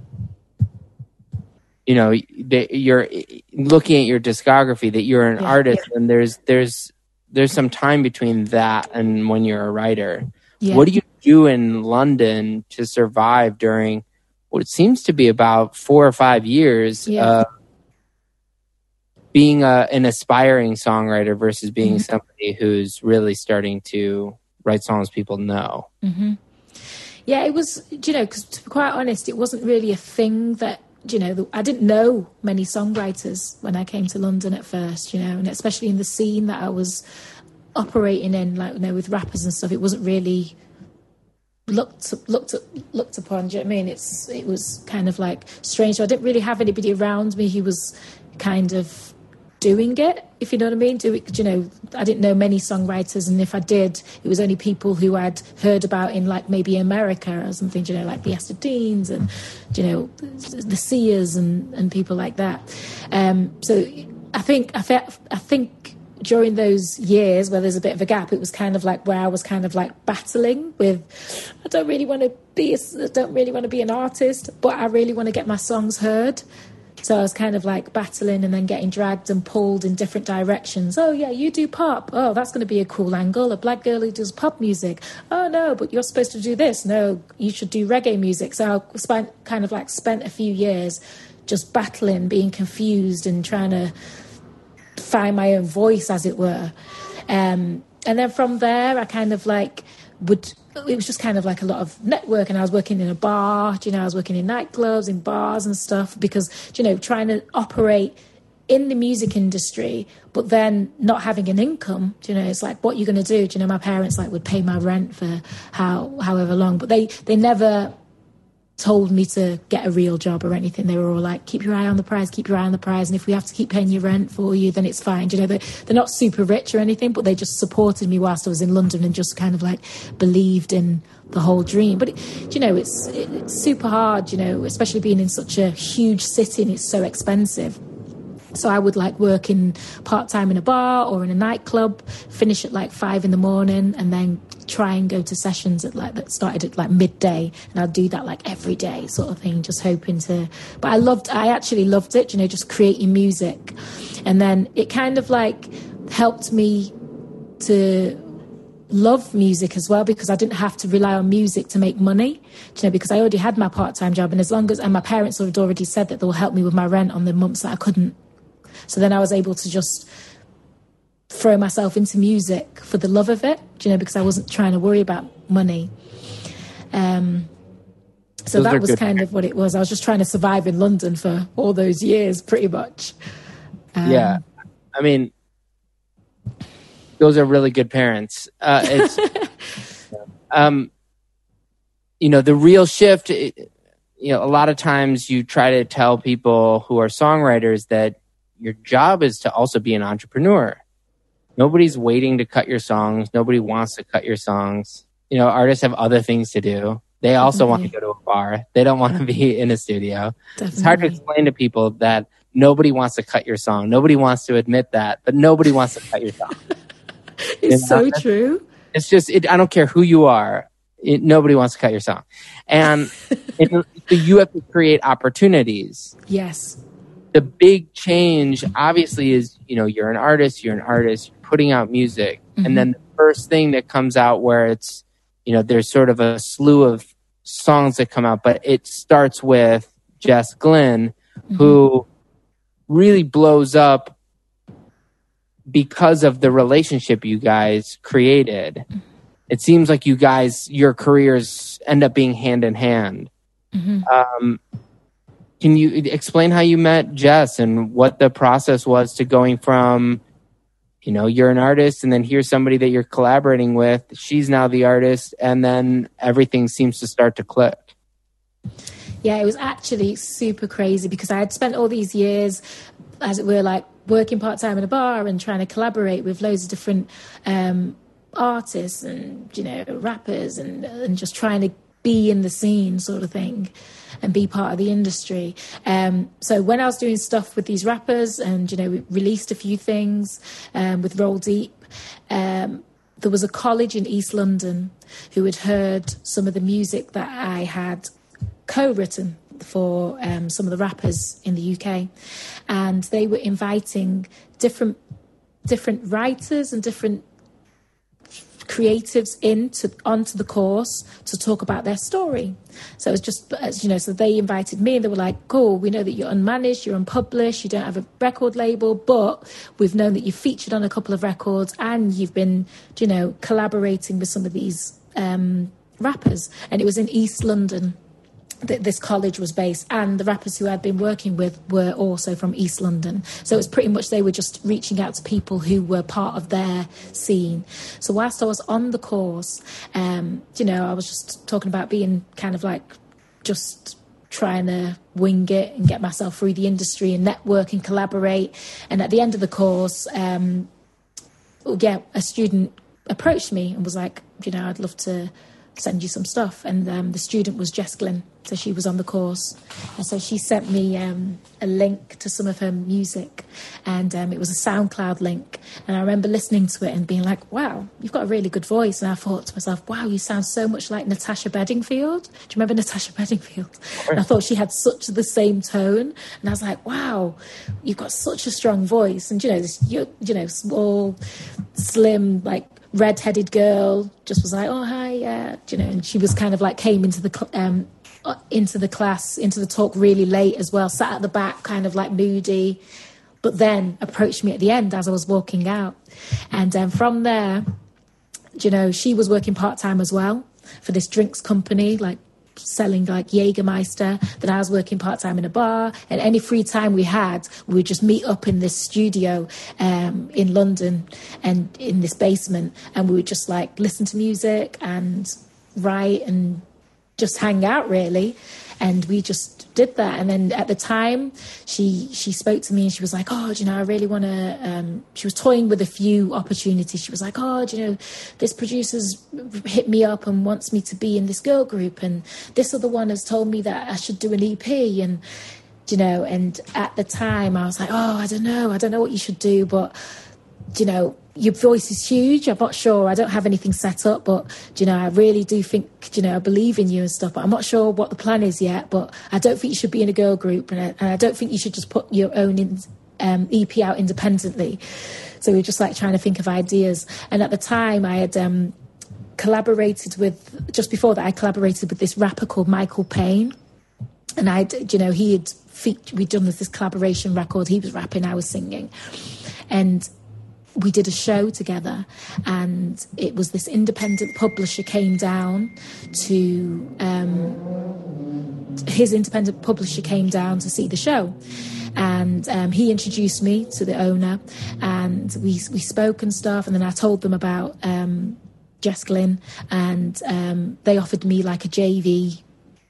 S4: you know, that you're looking at your discography, that you're an yeah, artist, yeah. and there's there's there's some time between that and when you're a writer. Yeah. What do you do in London to survive during what seems to be about four or five years yeah. uh, being a, an aspiring songwriter versus being mm-hmm. somebody who's really starting to write songs people know?
S5: Mm-hmm. Yeah, it was, you know, because to be quite honest, it wasn't really a thing that, you know, I didn't know many songwriters when I came to London at first, you know, and especially in the scene that I was operating in, like, you know, with rappers and stuff, it wasn't really looked looked looked upon. Do you know what I mean? It's it was kind of like strange. So I didn't really have anybody around me who was kind of doing it, if you know what I mean. Do it, you know, I didn't know many songwriters, and if I did, it was only people who I'd heard about in like maybe America or something, you know, like the Esther Deans and, you know, the Sears and, and people like that. Um, so I think I, fe- I think during those years where there's a bit of a gap, it was kind of like where I was kind of like battling with, I don't really want to be, a, I don't really want to be an artist, but I really want to get my songs heard. So I was kind of like battling and then getting dragged and pulled in different directions. Oh, yeah, you do pop. Oh, that's going to be a cool angle. A black girl who does pop music. Oh, no, but you're supposed to do this. No, you should do reggae music. So I spent, kind of like spent a few years just battling, being confused and trying to find my own voice, as it were. Um, and then from there, I kind of like would... It was just kind of like a lot of networking. I was working in a bar, you know, I was working in nightclubs, in bars and stuff, because, you know, trying to operate in the music industry, but then not having an income, you know, it's like, what are you going to do? Do you know, my parents like would pay my rent for how however long, but they, they never told me to get a real job or anything. They were all like, keep your eye on the prize, keep your eye on the prize, and if we have to keep paying your rent for you, then it's fine. You know, they're, they're not super rich or anything, but they just supported me whilst I was in London and just kind of like believed in the whole dream. But, it, you know, it's, it, it's super hard, you know, especially being in such a huge city and it's so expensive. So I would like work in part-time in a bar or in a nightclub, finish at like five in the morning, and then try and go to sessions at like that started at like midday, and I'd do that like every day sort of thing, just hoping to. But I loved, I actually loved it, you know, just creating music, and then it kind of like helped me to love music as well, because I didn't have to rely on music to make money, you know, because I already had my part-time job, and as long as and my parents had already said that they'll help me with my rent on the months that I couldn't. So then I was able to just throw myself into music for the love of it, you know, because I wasn't trying to worry about money. Um, so those that was kind of what it was. I was just trying to survive in London for all those years, pretty much. Um,
S4: yeah. I mean, those are really good parents. Uh, it's, um, you know, the real shift, it, you know, a lot of times you try to tell people who are songwriters that your job is to also be an entrepreneur. Nobody's waiting to cut your songs. Nobody wants to cut your songs. You know, artists have other things to do. They also Definitely. want to go to a bar. They don't want to be in a studio. Definitely. It's hard to explain to people that nobody wants to cut your song. Nobody wants to admit that, but nobody wants to cut your song.
S5: It's you know? so true.
S4: It's just, it, I don't care who you are. It, nobody wants to cut your song. And it, you have to create opportunities.
S5: Yes.
S4: The big change, obviously, is, you know, you're an artist, you're an artist, you're putting out music. Mm-hmm. And then the first thing that comes out where it's, you know, there's sort of a slew of songs that come out, but it starts with Jess Glynne, mm-hmm. who really blows up because of the relationship you guys created. It seems like you guys, your careers end up being hand in hand. Mm-hmm. Um, can you explain how you met Jess and what the process was to going from, you know, you're an artist and then here's somebody that you're collaborating with. She's now the artist, and then everything seems to start to click.
S5: Yeah, it was actually super crazy because I had spent all these years, as it were, like working part-time in a bar and trying to collaborate with loads of different um, artists and, you know, rappers and, and just trying to be in the scene sort of thing and be part of the industry. Um, so when I was doing stuff with these rappers and, you know, we released a few things um, with Roll Deep, um, there was a college in East London who had heard some of the music that I had co-written for um, some of the rappers in the U K, and they were inviting different different writers and different creatives into onto the course to talk about their story. So it was just, as you know, so they invited me and they were like, cool, we know that you're unmanaged, you're unpublished, you don't have a record label, but we've known that you've featured on a couple of records and you've been, you know, collaborating with some of these um, rappers. And it was in East London that this college was based, and the rappers who I'd been working with were also from East London. So it was pretty much they were just reaching out to people who were part of their scene. So whilst I was on the course, um, you know, I was just talking about being kind of like just trying to wing it and get myself through the industry and network and collaborate. And at the end of the course, um, yeah, a student approached me and was like, you know, I'd love to send you some stuff. And um, the student was Jess Glynn, so she was on the course, and so she sent me um, a link to some of her music, and um, it was a SoundCloud link, and I remember listening to it and being like, wow, you've got a really good voice. And I thought to myself, wow, you sound so much like Natasha Bedingfield. Do you remember Natasha Bedingfield? And I thought she had such the same tone, and I was like, wow, you've got such a strong voice. And you know, this you, you know small, slim, like red-headed girl just was like, oh, hi, yeah, you know, and she was kind of like came into the cl- um into the class, into the talk really late as well, sat at the back kind of like moody, but then approached me at the end as I was walking out. And um, from there, you know, she was working part-time as well for this drinks company, like selling like Jägermeister. Then I was working part-time in a bar, and any free time we had, we would just meet up in this studio um, in London and in this basement, and we would just like listen to music and write and just hang out really. And we just did that. And then at the time she she spoke to me and she was like, oh, do you know, I really want to, um, she was toying with a few opportunities. She was like, oh, do you know, this producer's hit me up and wants me to be in this girl group, and this other one has told me that I should do an E P. And, you know, and at the time I was like, oh, I don't know, I don't know what you should do, but, you know, your voice is huge. I'm not sure. I don't have anything set up, but, you know, I really do think, you know, I believe in you and stuff, but I'm not sure what the plan is yet. But I don't think you should be in a girl group, and I, and I don't think you should just put your own in, um, E P out independently. So we were just like trying to think of ideas. And at the time I had um, collaborated with, just before that, I collaborated with this rapper called Michael Payne. And I, you know, he had, featured, we'd done this, this collaboration record. He was rapping, I was singing. And we did a show together, and it was this independent publisher came down to um, his independent publisher came down to see the show, and um, he introduced me to the owner, and we we spoke and stuff, and then I told them about um, Jess Glynn, and um, they offered me like a J V.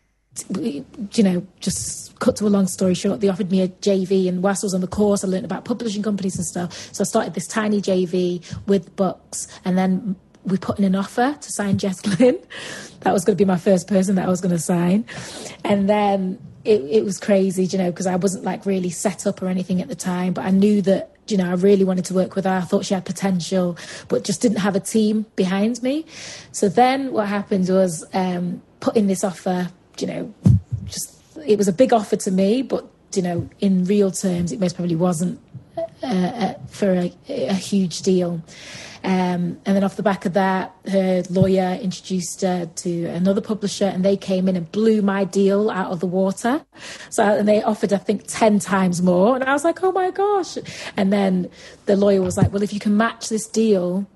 S5: You know, just cut to a long story short, they offered me a J V, and whilst I was on the course I learned about publishing companies and stuff. So I started this tiny J V with Bucks, and then we put in an offer to sign Jess Glynn. That was going to be my first person that I was going to sign. And then it, it was crazy, you know, because I wasn't like really set up or anything at the time, but I knew that, you know, I really wanted to work with her. I thought she had potential, but just didn't have a team behind me. So then what happened was um, putting this offer, you know, just it was a big offer to me, but, you know, in real terms, it most probably wasn't uh, uh, for a, a huge deal. Um, and then off the back of that, her lawyer introduced her to another publisher, and they came in and blew my deal out of the water. So, and they offered, I think, ten times more. And I was like, oh my gosh. And then the lawyer was like, well, if you can match this deal,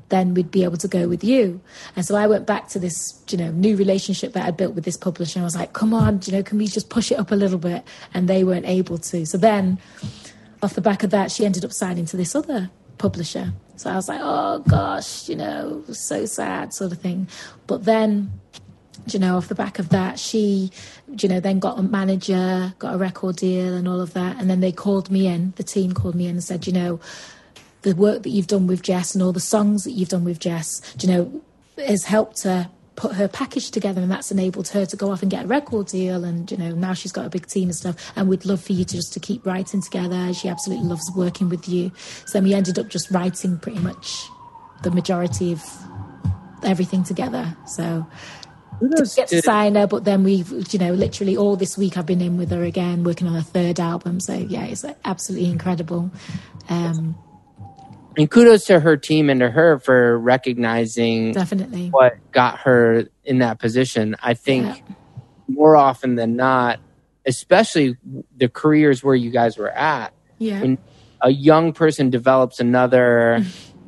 S5: then we'd be able to go with you. And so I went back to this, you know, new relationship that I built with this publisher. And I was like, come on, you know, can we just push it up a little bit? And they weren't able to. So then off the back of that, she ended up signing to this other publisher. So I was like, oh gosh, you know, so sad sort of thing. But then, you know, off the back of that, she, you know, then got a manager, got a record deal and all of that. And then they called me in, the team called me in and said, you know, the work that you've done with Jess and all the songs that you've done with Jess, you know, has helped her put her package together, and that's enabled her to go off and get a record deal. And, you know, now she's got a big team and stuff, and we'd love for you to just to keep writing together. She absolutely loves working with you. So then we ended up just writing pretty much the majority of everything together. So didn't get to sign her, but then we've, you know, literally all this week I've been in with her again, working on a third album. So yeah, it's absolutely incredible. Um,
S4: And kudos to her team and to her for recognizing
S5: definitely
S4: what got her in that position. I think yeah. more often than not, especially the careers where you guys were at,
S5: yeah.
S4: when a young person develops another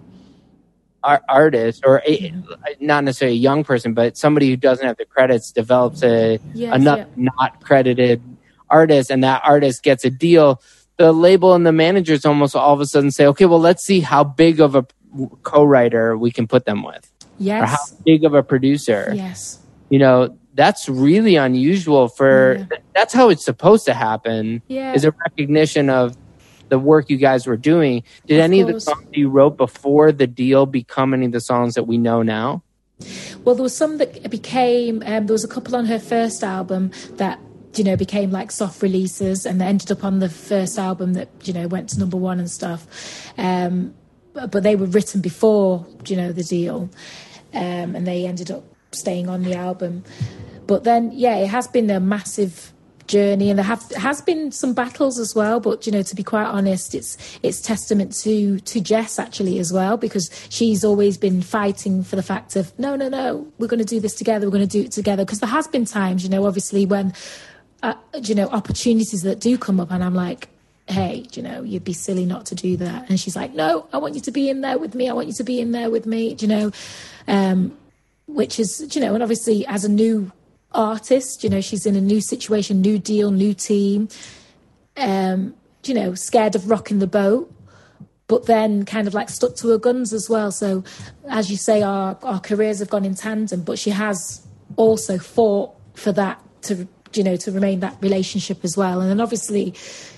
S4: ar- artist, or a, yeah. not necessarily a young person, but somebody who doesn't have the credits develops a
S5: yes,
S4: another
S5: yeah.
S4: not credited artist, and that artist gets a deal. The label and the managers almost all of a sudden say, okay, well, let's see how big of a co-writer we can put them with.
S5: Yes.
S4: Or how big of a producer.
S5: Yes.
S4: You know, that's really unusual for,
S5: yeah.
S4: th- that's how it's supposed to happen,
S5: yeah.
S4: is a recognition of the work you guys were doing. Did
S5: of
S4: any
S5: course.
S4: of the songs you wrote before the deal become any of the songs that we know now?
S5: Well, there was some that became, um, there was a couple on her first album that, you know, became like soft releases, and they ended up on the first album that, you know, went to number one and stuff. Um, but, but they were written before, you know, the deal. Um, and they ended up staying on the album. But then, yeah, it has been a massive journey, and there have has been some battles as well. But, you know, to be quite honest, it's it's testament to to Jess actually as well, because she's always been fighting for the fact of, no, no, no, we're going to do this together, we're going to do it together. Because there has been times, you know, obviously when, Uh, you know, opportunities that do come up, and I'm like, hey, you know, you'd be silly not to do that. And she's like, no, I want you to be in there with me. I want you to be in there with me, you know, um, which is, you know, and obviously as a new artist, you know, she's in a new situation, new deal, new team, um, you know, scared of rocking the boat, but then kind of like stuck to her guns as well. So as you say, our, our careers have gone in tandem, but she has also fought for that to, you know, to remain that relationship as well. And then obviously,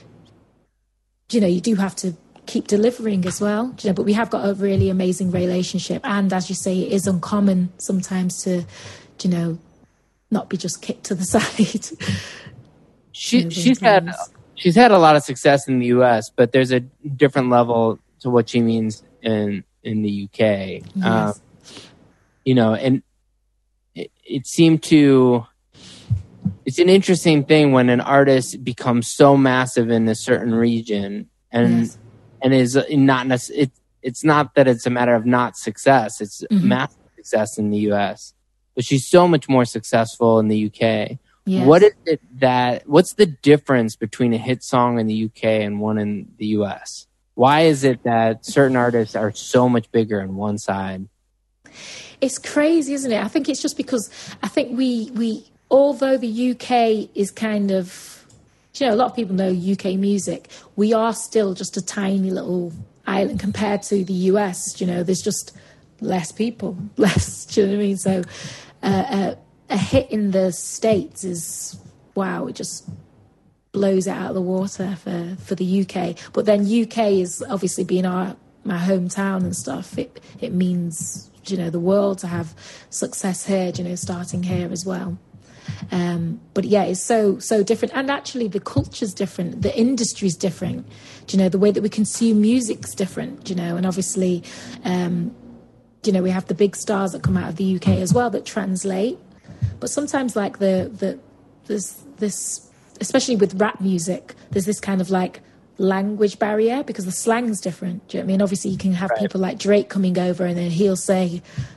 S5: you know, you do have to keep delivering as well, you know, but we have got a really amazing relationship. And as you say, it is uncommon sometimes to, you know, not be just kicked to the side.
S4: She,
S5: you know,
S4: she's had, she's had a lot of success in the U S, but there's a different level to what she means in, in the U K.
S5: Yes.
S4: Um, you know, and it, it seemed to, it's an interesting thing when an artist becomes so massive in a certain region, and
S5: yes.
S4: and is not it, it's not that it's a matter of not success. It's
S5: mm-hmm.
S4: massive success in the U S, but she's so much more successful in the U K.
S5: Yes.
S4: What is it that? What's the difference between a hit song in the U K and one in the U S? Why is it that certain artists are so much bigger on one side?
S5: It's crazy, isn't it? I think it's just because I think we we. Although the U K is kind of, you know, a lot of people know U K music, we are still just a tiny little island compared to the U S. You know, there's just less people, less, do you know what I mean? So uh, a, a hit in the States is, wow, it just blows it out of the water for, for the U K. But then U K is obviously being our my hometown and stuff. It, it means, you know, the world to have success here, you know, starting here as well. Um, but yeah, it's so, so different. And actually the culture's different. The industry's different. Do you know, the way that we consume music's different, you know, and obviously, um, you know, we have the big stars that come out of the U K as well that translate. But sometimes like the, the, there's this, especially with rap music, there's this kind of like language barrier because the slang's different. Do you know what I mean? Obviously you can have
S4: right.
S5: people like Drake coming over and then he'll say,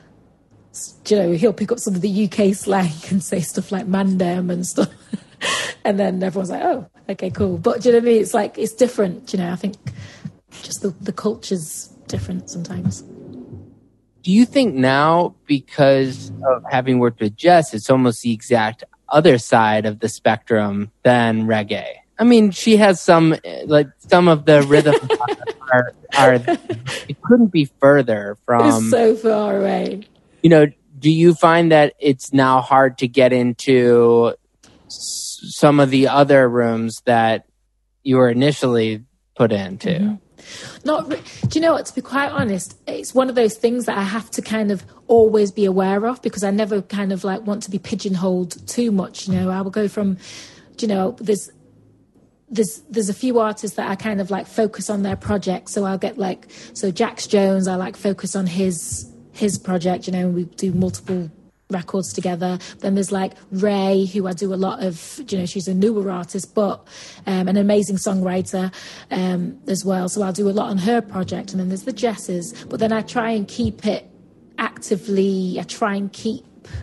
S5: you know, he'll pick up some of the U K slang and say stuff like mandem and stuff. And then everyone's like, oh, okay, cool. But do you know what I mean? It's like, it's different, you know, I think just the, the culture's different sometimes.
S4: do you think now, because of having worked with Jess, it's almost the exact other side of the spectrum than reggae? I mean, she has some, like, some of the rhythms are, are, it couldn't be further from.
S5: It's so far away.
S4: You know, do you find that it's now hard to get into s- some of the other rooms that you were initially put into?
S5: Mm-hmm. Not, re- do you know what? To be quite honest, it's one of those things that I have to kind of always be aware of, because I never kind of like want to be pigeonholed too much. You know, I will go from, you know, there's. There's there's a few artists that I kind of like focus on their project. So I'll get like, so Jax Jones, I like focus on his his project, you know, we do multiple records together. Then there's like Ray, who I do a lot of, you know, she's a newer artist, but um, an amazing songwriter um, as well. So I'll do a lot on her project. And then there's the Jesses. But then I try and keep it actively, I try and keep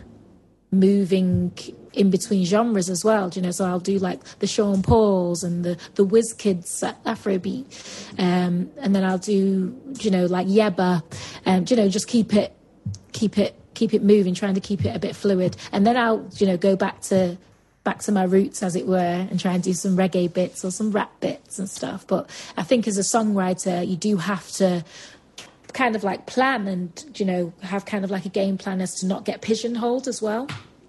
S5: moving in between genres as well, you know, so I'll do like the Sean Pauls and the the WizKids Afrobeat, um, and then I'll do, you know, like Yebba, and um, you know, just keep it, keep it, keep it moving, trying to keep it a bit fluid, and then I'll, you know, go back to back to my roots, as it were, and try and do some reggae bits or some rap bits and stuff. But I think as a songwriter, you do have to kind of like plan and, you know, have kind of like a game plan as to not get pigeonholed as well.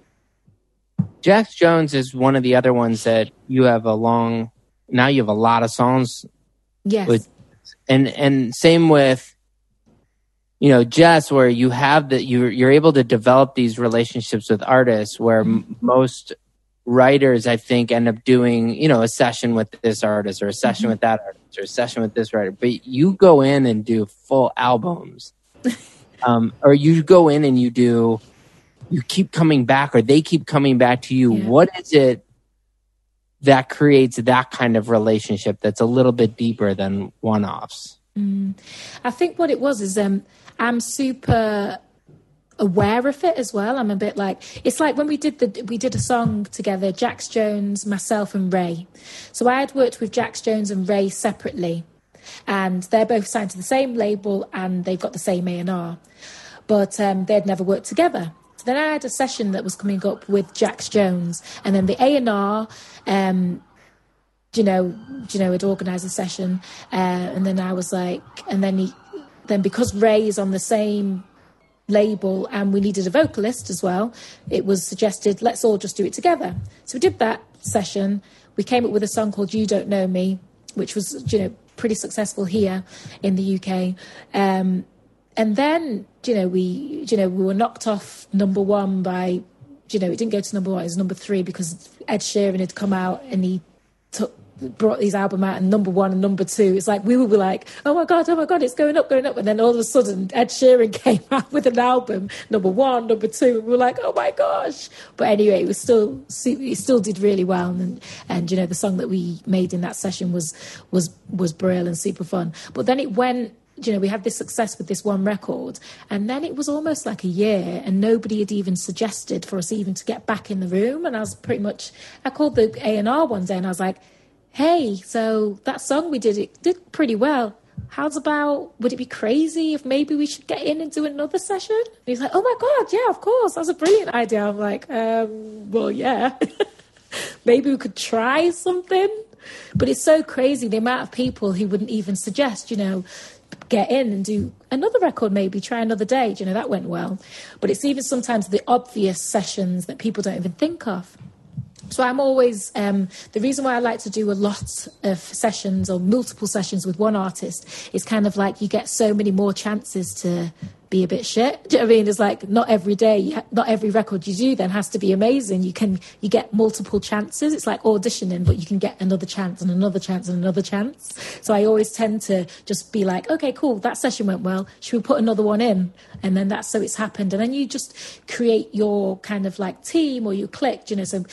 S4: Jax Jones is one of the other ones that you have a long, now you have a lot of songs.
S5: Yes.
S4: With, and, and same with, you know, Jess, where you have that, you're, you're able to develop these relationships with artists where mm-hmm. m- most writers, I think, end up doing, you know, a session with this artist or a session mm-hmm. with that artist or a session with this writer. But you go in and do full albums. um, or you go in and you do, you keep coming back, or they keep coming back to you. Yeah. What is it that creates that kind of relationship that's a little bit deeper than one-offs?
S5: Mm. I think what it was is um, I'm super aware of it as well. I'm a bit like, it's like when we did the we did a song together, Jax Jones, myself and Ray. So I had worked with Jax Jones and Ray separately, and they're both signed to the same label and they've got the same A and R, but um, they'd never worked together. Then I had a session that was coming up with Jax Jones, and then the A and R, um, you know, you know, had organised a session, uh, and then I was like, and then he, then because Ray is on the same label and we needed a vocalist as well, it was suggested, let's all just do it together. So we did that session. We came up with a song called You Don't Know Me, which was, you know, pretty successful here in the U K. Um, And then, you know, we, you know, we were knocked off number one by, you know, it didn't go to number one, it was number three, because Ed Sheeran had come out and he took, brought his album out, and number one and number two, it's like, we were like, oh my God, oh my God, it's going up, going up. And then all of a sudden, Ed Sheeran came out with an album, number one, number two, and we were like, oh my gosh. But anyway, it was still, it still did really well. And, and, you know, the song that we made in that session was, was, was brilliant and super fun. But then it went, you know, we had this success with this one record, and then it was almost like a year and nobody had even suggested for us even to get back in the room. And I was pretty much, I called the A and R one day and I was like, hey, so that song we did, it did pretty well. How's about, would it be crazy if maybe we should get in and do another session? And he's like, oh my God, yeah, of course. That's a brilliant idea. I'm like, um, well, yeah, maybe we could try something. But it's so crazy, the amount of people who wouldn't even suggest, you know, get in and do another record, maybe try another day. You know, that went well. But it's even sometimes the obvious sessions that people don't even think of. So I'm always, um, the reason why I like to do a lot of sessions or multiple sessions with one artist is kind of like you get so many more chances to be a bit shit. Do you know what I mean? It's like not every day, not every record you do then has to be amazing. You can, you get multiple chances. It's like auditioning, but you can get another chance and another chance and another chance. So I always tend to just be like, okay, cool, that session went well. Should we put another one in? And then that's so it's happened. And then you just create your kind of like team or you click, you know, so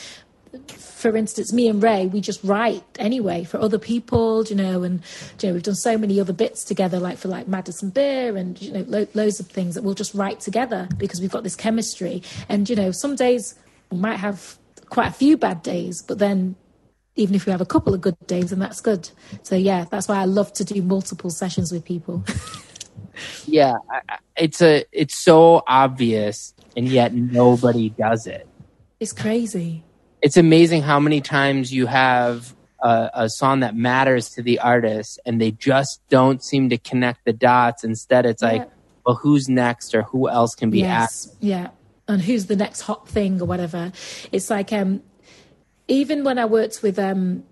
S5: for instance, me and Ray, we just write anyway for other people, you know, and, you know, we've done so many other bits together, like for like Madison Beer and, you know, lo- loads of things that we'll just write together because we've got this chemistry. And, you know, some days we might have quite a few bad days, but then even if we have a couple of good days, then that's good. So, yeah, that's why I love to do multiple sessions with people.
S4: Yeah, I, it's a it's so obvious, and yet nobody does it.
S5: It's crazy.
S4: It's amazing how many times you have a, a song that matters to the artist, and they just don't seem to connect the dots. Instead, it's
S5: Yeah.
S4: like, well, who's next, or who else can be
S5: Yes,
S4: asked?
S5: yeah. And who's the next hot thing or whatever. It's like, um, even when I worked with, um,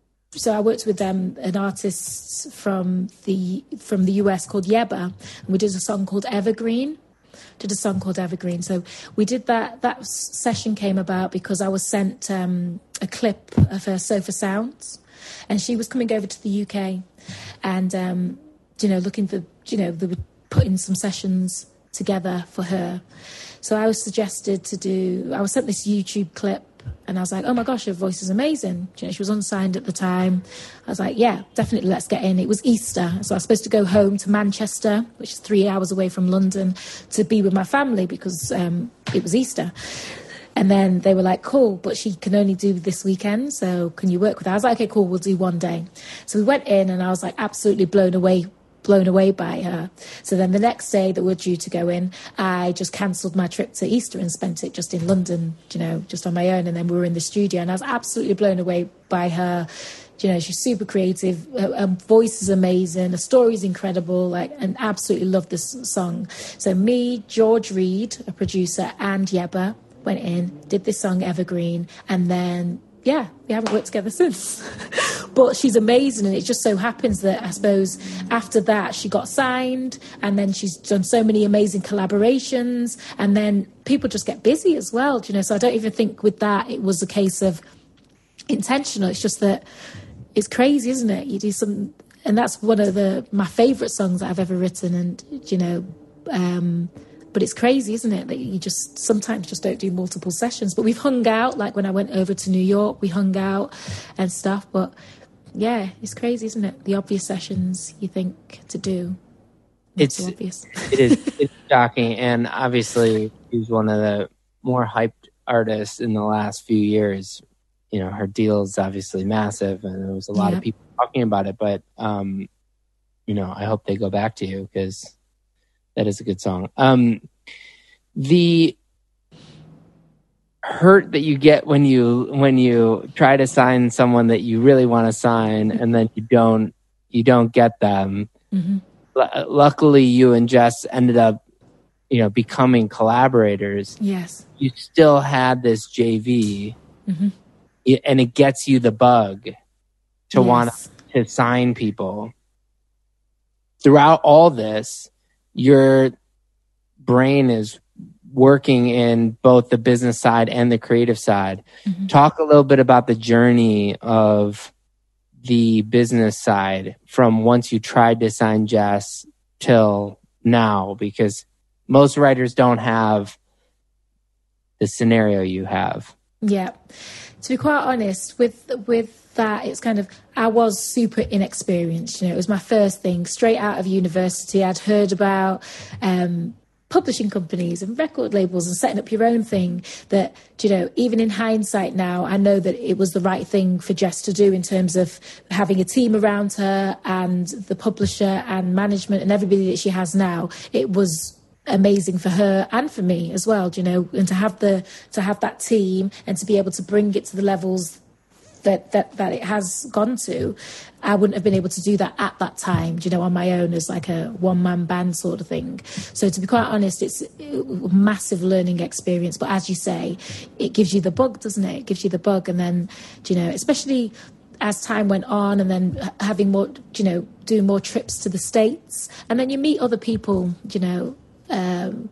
S5: so I worked with um, an artist from the from the U S called Yeba, and we did a song called Evergreen. Did a song called Evergreen. So we did that. That session came about because I was sent um, a clip of her Sofa Sounds, and she was coming over to the U K, and um, you know, looking for, you know, they were putting some sessions together for her. So I was suggested to do. I was sent this YouTube clip. And I was like, oh my gosh, her voice is amazing. You know, she was unsigned at the time. I was like, yeah, definitely, let's get in. It was Easter. So I was supposed to go home to Manchester, which is three hours away from London, to be with my family because um, it was Easter. And then they were like, cool, but she can only do this weekend. So can you work with her? I was like, okay, cool, we'll do one day. So we went in and I was like absolutely blown away blown away by her. So then the next day that we're due to go in, I just cancelled my trip to Easter and spent it just in London, you know, just on my own. And then we were in the studio and I was absolutely blown away by her. You know, she's super creative. Her, her voice is amazing. Her story is incredible. Like, and absolutely love this song. So me, George Reed, a producer, and Yeba went in, did this song Evergreen, and then yeah, we haven't worked together since. But she's amazing, and it just so happens that I suppose after that she got signed, and then she's done so many amazing collaborations, and then people just get busy as well, you know. So I don't even think with that it was a case of intentional. It's just that it's crazy, isn't it? You do some, and that's one of the my favourite songs that I've ever written, and you know. Um, But it's crazy, isn't it, that you just sometimes just don't do multiple sessions. But we've hung out, like when I went over to New York, we hung out and stuff. But yeah, it's crazy, isn't it? The obvious sessions you think to do.
S4: It's
S5: so obvious.
S4: It is it's shocking. And obviously, she's one of the more hyped artists in the last few years. You know, her deal is obviously massive, and there was a lot
S5: yeah.
S4: of people talking about it. But, um, you know, I hope they go back to you because that is a good song. Um, the hurt that you get when you when you try to sign someone that you really want to sign, and then you don't you don't get them.
S5: Mm-hmm.
S4: L- luckily, you and Jess ended up, you know, becoming collaborators.
S5: Yes.
S4: You still had this J V,
S5: mm-hmm.
S4: and it gets you the bug to
S5: yes.
S4: want to sign people. Throughout all this, your brain is working in both the business side and the creative side. Mm-hmm. Talk a little bit about the journey of the business side from once you tried to sign Jess till now, because most writers don't have the scenario you have.
S5: Yeah. To be quite honest, with with that, it's kind of, I was super inexperienced. You know, it was my first thing, straight out of university. I'd heard about um, publishing companies and record labels and setting up your own thing that, you know, even in hindsight now, I know that it was the right thing for Jess to do in terms of having a team around her and the publisher and management and everybody that she has now. It was amazing for her and for me as well, you know, and to have the to have that team and to be able to bring it to the levels that that that it has gone to. I wouldn't have been able to do that at that time, you know, on my own as like a one-man band sort of thing. So to be quite honest, it's a massive learning experience. But as you say, it gives you the bug, doesn't it? It gives you the bug. And then, you know, especially as time went on, and then having more, you know, doing more trips to the States, and then you meet other people, you know, um,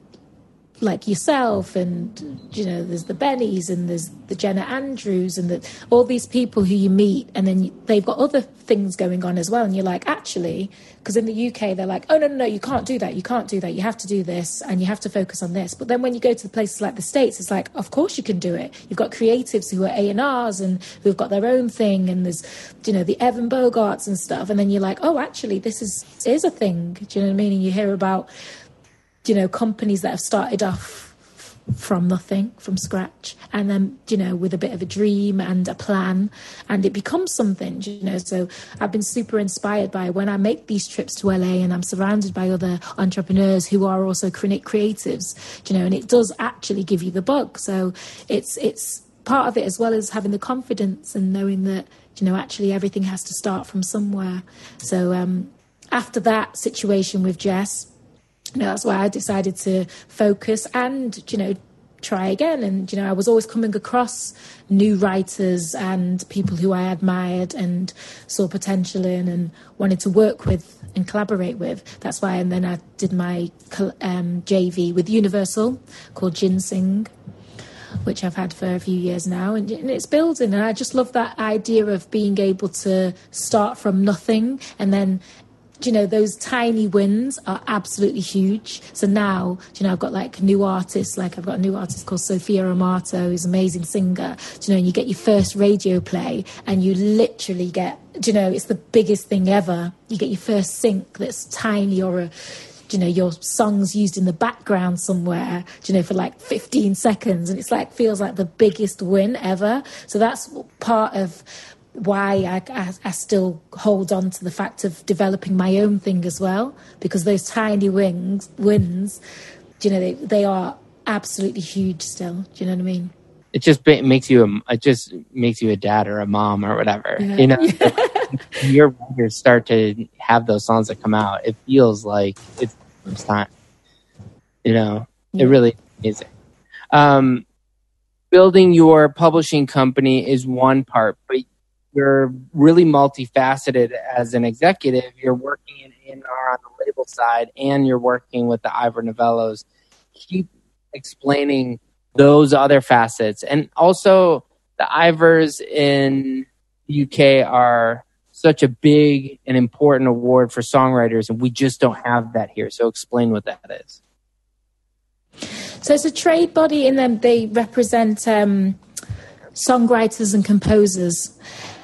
S5: like yourself, and you know, there's the Bennies and there's the Jenna Andrews and the, all these people who you meet, and then you, they've got other things going on as well, and you're like, actually, because in the U K they're like, oh no, no, no, you can't do that, you can't do that, you have to do this, and you have to focus on this. But then when you go to the places like the States, it's like, of course you can do it. You've got creatives who are A and R's and who've got their own thing, and there's, you know, the Evan Bogarts and stuff, and then you're like, oh, actually, this is is a thing. Do you know what I mean? And you hear about, you know, companies that have started off from nothing, from scratch, and then, you know, with a bit of a dream and a plan, and it becomes something, you know. So I've been super inspired by when I make these trips to L A and I'm surrounded by other entrepreneurs who are also creatives, you know, and it does actually give you the bug. So it's it's part of it, as well as having the confidence and knowing that, you know, actually everything has to start from somewhere. So um, after that situation with Jess, you know, that's why I decided to focus and, you know, try again. And, you know, I was always coming across new writers and people who I admired and saw potential in and wanted to work with and collaborate with. That's why, and then I did my um, J V with Universal called Ginseng, which I've had for a few years now, and it's building. And I just love that idea of being able to start from nothing, and then, you know, those tiny wins are absolutely huge. So now, you know, I've got like new artists, like I've got a new artist called Sophia Amato, who's an amazing singer, you know, and you get your first radio play and you literally get, you know, it's the biggest thing ever. You get your first sync that's tiny, or a, you know, your song's used in the background somewhere, you know, for like fifteen seconds. And it's like, feels like the biggest win ever. So that's part of why I, I, I still hold on to the fact of developing my own thing as well, because those tiny wins, wins, you know, they, they are absolutely huge still. Do you know what I mean?
S4: It just makes you a, it just makes you a dad or a mom or whatever.
S5: Yeah.
S4: You know, your writers start to have those songs that come out. It feels like it's the first time. You know,
S5: yeah.
S4: It really is. Um, building your publishing company is one part, but you're really multifaceted as an executive. You're working in A and R on the label side, and you're working with the Ivor Novellos. Keep explaining those other facets. And also, the Ivors in the U K are such a big and important award for songwriters, and we just don't have that here. So explain what that is.
S5: So it's a trade body, and then they represent um, songwriters and composers.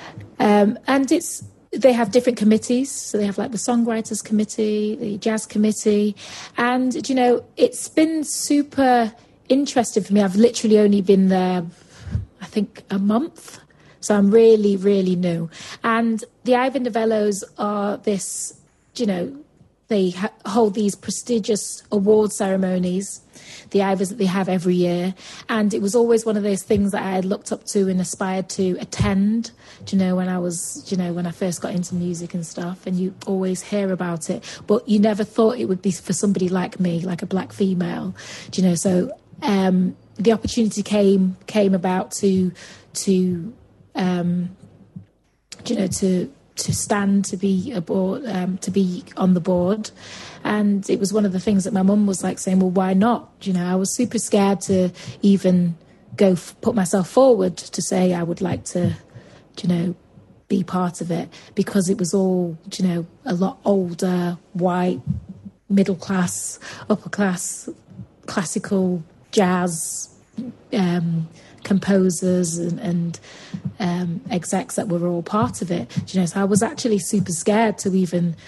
S5: Um, and it's they have different committees. So they have like the Songwriters Committee, the Jazz Committee. And, you know, it's been super interesting for me. I've literally only been there, I think, a month. So I'm really, really new. And the Ivor Novellos are this, you know, they ha- hold these prestigious award ceremonies, the Ivors that they have every year. And it was always one of those things that I had looked up to and aspired to attend, you know, when I was, you know, when I first got into music and stuff. And you always hear about it, but you never thought it would be for somebody like me, like a black female, you know. So um, the opportunity came came about to, to um, you know, to... to stand to be aboard, um, to be on the board. And it was one of the things that my mum was like saying, well, why not? You know, I was super scared to even go f- put myself forward to say I would like to, you know, be part of it, because it was all, you know, a lot older, white, middle class, upper class, classical jazz, um, composers and, and um, execs that were all part of it. You know, so I was actually super scared to even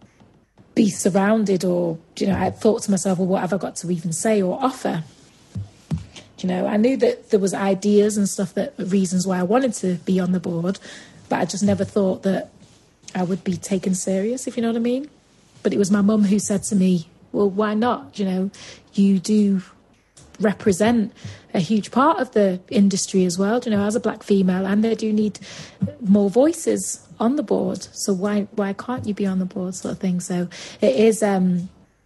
S5: be surrounded, or, you know, I thought to myself, well, what have I got to even say or offer? You know, I knew that there was ideas and stuff, that reasons why I wanted to be on the board, but I just never thought that I would be taken serious, if you know what I mean. But it was my mum who said to me, well, why not? You know, you do represent a huge part of the industry as well, you know, as a black female, and they do need more voices on the board. So why why can't you be on the board, sort of thing? So it is um,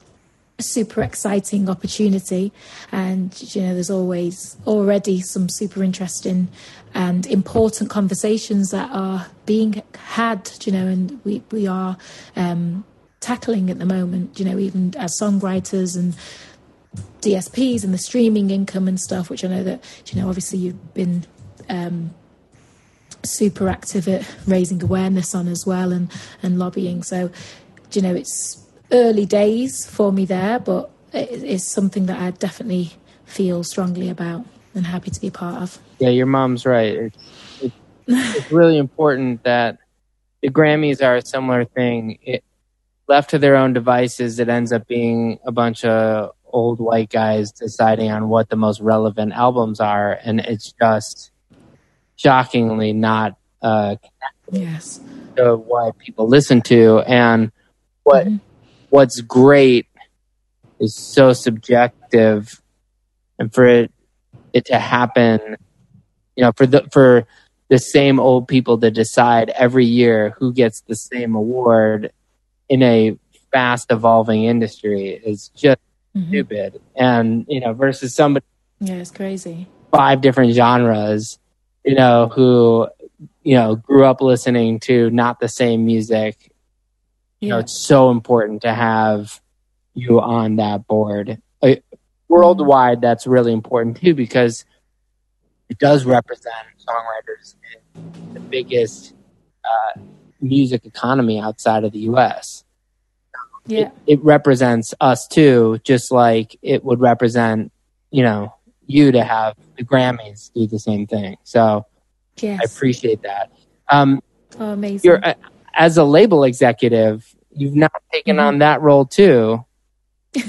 S5: a super exciting opportunity, and, you know, there's always already some super interesting and important conversations that are being had, you know, and we, we are um, tackling at the moment, you know, even as songwriters and D S Ps and the streaming income and stuff, which I know that, you know, obviously you've been um, super active at raising awareness on as well, and, and lobbying. So, you know, it's early days for me there, but it is something that I definitely feel strongly about and happy to be a part of.
S4: Yeah, your mom's right. It's, it's, it's really important that the Grammys are a similar thing. It, left to their own devices, it ends up being a bunch of old white guys deciding on what the most relevant albums are, and it's just shockingly not uh, connected
S5: Yes.
S4: to what people listen to. And what
S5: Mm-hmm.
S4: what's great is so subjective, and for it, it to happen, you know, for the for the same old people to decide every year who gets the same award in a fast evolving industry is just
S5: Mm-hmm.
S4: stupid. And, you know, versus somebody
S5: Yeah, it's crazy.
S4: five different genres, you know, who, you know, grew up listening to not the same music. You know,
S5: Yeah.
S4: it's so important to have you on that board. Uh, worldwide, that's really important too, because it does represent songwriters in the biggest uh, music economy outside of the U S.
S5: Yeah.
S4: It, it represents us too, just like it would represent, you know, you to have the Grammys do the same thing. So
S5: Yes.
S4: I appreciate that. Um,
S5: Oh, amazing.
S4: you're uh, as a label executive, you've now taken
S5: Mm-hmm.
S4: on that role too. To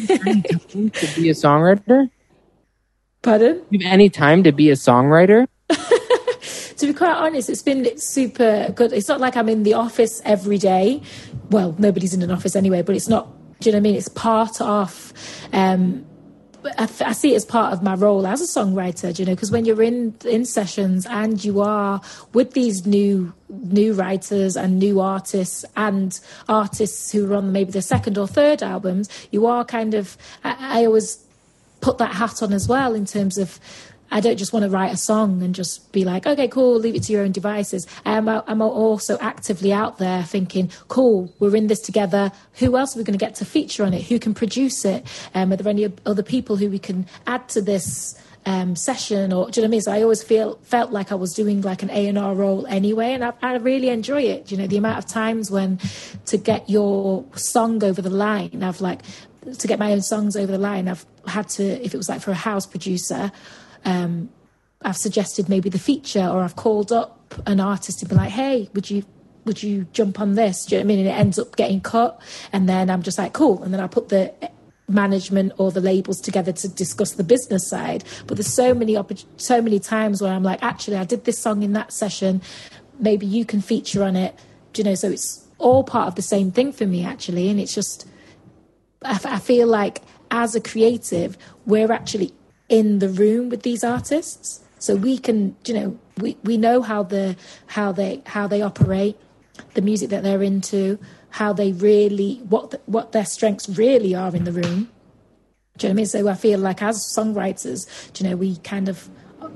S4: be a songwriter?
S5: Pardon?
S4: Do you have any time to be a songwriter?
S5: To be quite honest, it's been super good. It's not like I'm in the office every day. Well, nobody's in an office anyway, but it's not, do you know what I mean? It's part of, um, I, I see it as part of my role as a songwriter, do you know, because when you're in in sessions and you are with these new new writers and new artists and artists who are on maybe their second or third albums, you are kind of, I, I always put that hat on as well, in terms of, I don't just want to write a song and just be like, okay, cool, leave it to your own devices. I'm, I'm also actively out there thinking, cool, we're in this together. Who else are we going to get to feature on it? Who can produce it? Um, are there any other people who we can add to this um, session? Or do you know what I mean? So I always feel felt like I was doing like an A and R role anyway, and I, I really enjoy it. You know, the amount of times when to get your song over the line, I've like, to get my own songs over the line, I've had to, if it was like for a house producer, Um, I've suggested maybe the feature, or I've called up an artist to be like, hey, would you would you jump on this? Do you know what I mean? And it ends up getting cut, and then I'm just like, cool. And then I put the management or the labels together to discuss the business side. But there's so many opp- so many times where I'm like, actually, I did this song in that session. Maybe you can feature on it. Do you know? So it's all part of the same thing for me, actually. And it's just, I, I feel like as a creative, we're actually in the room with these artists, so we can, you know, we, we know how the how they how they operate, the music that they're into, how they really what the, what their strengths really are in the room. Do you know what I mean? So I feel like as songwriters, do you know, we kind of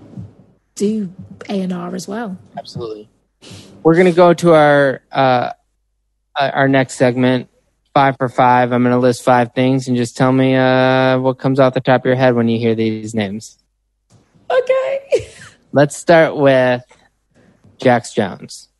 S5: do A and R as well.
S4: Absolutely. We're gonna go to our uh, our next segment. Five for five. I'm going to list five things and just tell me uh, what comes off the top of your head when you hear these names.
S5: Okay.
S4: Let's start with Jax Jones.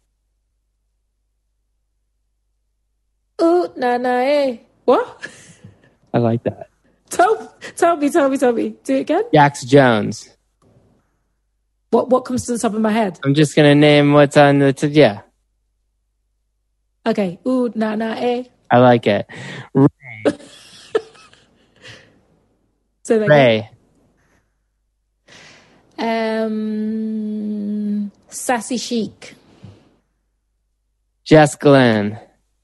S5: Ooh, na na eh. What?
S4: I like that.
S5: Tell, tell me, tell me, tell me. Do it again.
S4: Jax Jones.
S5: What what comes to the top of my head?
S4: I'm just going to name what's on the... T- yeah.
S5: Okay. Ooh, na na eh.
S4: I like it. Ray.
S5: So that
S4: Ray.
S5: Um, Sassy Chic.
S4: Jess Glynn.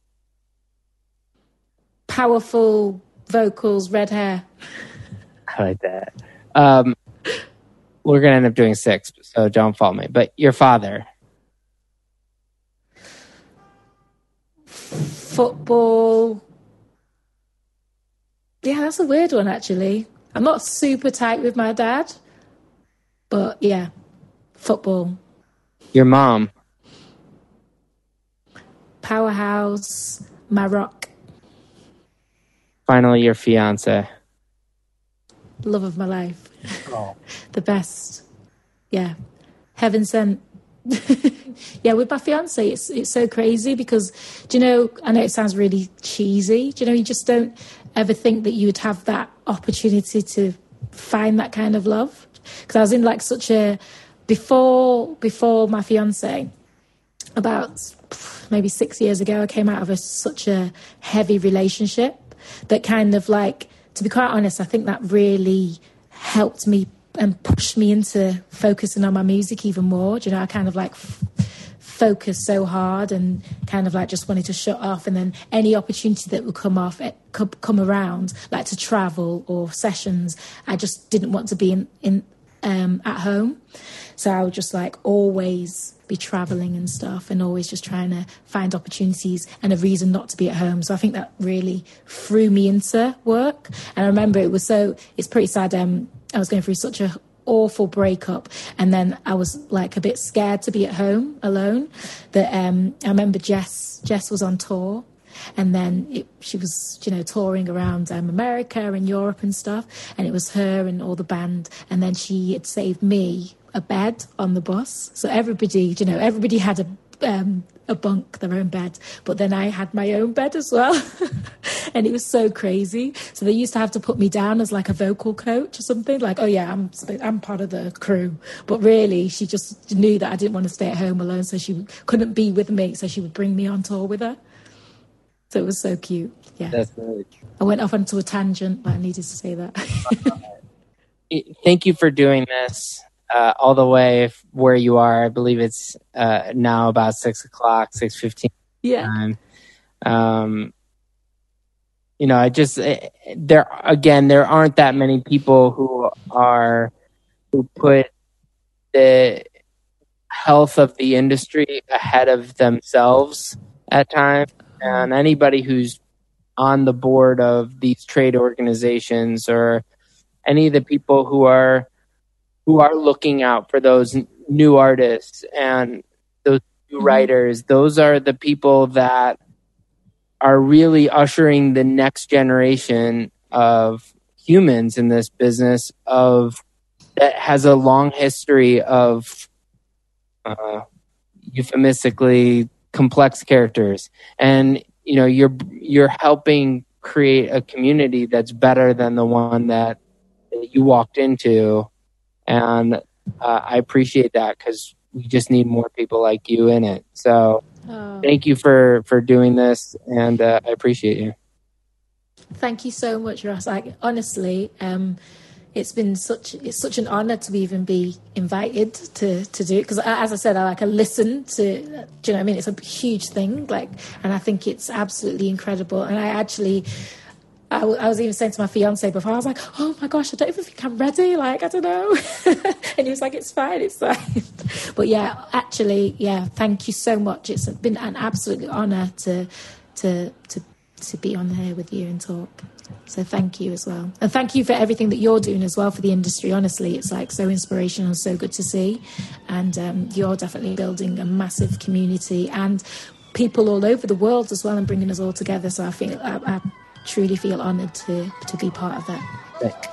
S5: Powerful vocals, red hair.
S4: I like that. Um, we're going to end up doing six, so don't fault me. But your father.
S5: Football. Yeah, that's a weird one, actually. I'm not super tight with my dad, but yeah, football.
S4: Your mom.
S5: Powerhouse, my rock.
S4: Finally, your fiance.
S5: Love of my life.
S4: Oh.
S5: The best. Yeah. Heaven sent. Yeah, with my fiance, it's it's so crazy because, do you know, I know it sounds really cheesy. Do you know, you just don't ever think that you would have that opportunity to find that kind of love. Because I was in like such a, before before my fiance, about maybe six years ago, I came out of a, such a heavy relationship that kind of like to be quite honest, I think that really helped me and pushed me into focusing on my music even more. Do you know, I kind of like f- focused so hard and kind of like just wanted to shut off, and then any opportunity that would come off, it could come around, like to travel or sessions, I just didn't want to be in, in um, at home. So I would just like always be traveling and stuff, and always just trying to find opportunities and a reason not to be at home. So I think that really threw me into work. And I remember it was so, it's pretty sad. Um, I was going through such a awful breakup, and then I was like a bit scared to be at home alone. That um, I remember Jess. Jess was on tour, and then it, she was, you know, touring around um, America and Europe and stuff. And it was her and all the band, and then she had saved me a bed on the bus. So everybody, you know, everybody had a um, a bunk, their own bed, but then I had my own bed as well. And it was so crazy. So they used to have to put me down as like a vocal coach or something, like, oh yeah, I'm I'm part of the crew. But really, she just knew that I didn't want to stay at home alone, so she couldn't be with me, so she would bring me on tour with her. So it was so cute. Yeah,
S4: That's really true.
S5: I went off onto a tangent, but I needed to say that.
S4: Thank you for doing this. Uh, all the way where you are. I believe it's uh, now about six o'clock, six fifteen.
S5: Yeah.
S4: Time. Um, you know, I just there again. There aren't that many people who are who put the health of the industry ahead of themselves at times. And anybody who's on the board of these trade organizations, or any of the people who are who are looking out for those new artists and those new writers, those are the people that are really ushering the next generation of humans in this business, of that has a long history of uh, euphemistically complex characters. And, you know, you're you're helping create a community that's better than the one that, that you walked into. And uh, I appreciate that, because we just need more people like you in it. So oh. Thank you for, for doing this, and uh, I appreciate you.
S5: Thank you so much, Ross. Like, honestly, um, it's been such it's such an honor to even be invited to, to do it. Because as I said, I like I listen to, do you know what I mean? It's a huge thing, like, and I think it's absolutely incredible. And I actually... I, w- I was even saying to my fiance before, I was like, oh my gosh, I don't even think I'm ready. Like, I don't know. And he was like, it's fine, it's fine. But yeah, actually, yeah, thank you so much. It's been an absolute honour to, to, to, to be on here with you and talk. So thank you as well. And thank you for everything that you're doing as well for the industry. Honestly, it's like so inspirational, so good to see. And um, you're definitely building a massive community and people all over the world as well, and bringing us all together. So I feel I, I truly feel honoured to to be part of that.
S4: Thanks.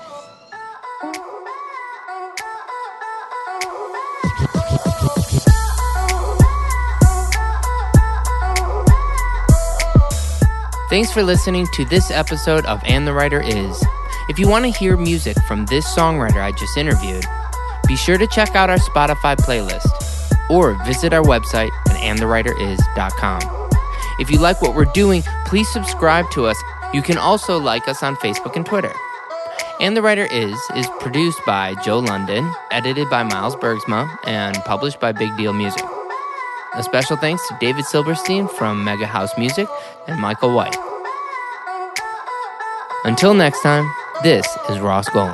S4: Thanks for listening to this episode of And the Writer Is. If you want to hear music from this songwriter I just interviewed, be sure to check out our Spotify playlist or visit our website at and the writer is dot com. If you like what we're doing, please subscribe to us. You can also like us on Facebook and Twitter. And the Writer Is is produced by Joe London, edited by Miles Bergsma, and published by Big Deal Music. A special thanks to David Silverstein from Mega House Music and Michael White. Until next time, this is Ross Golan.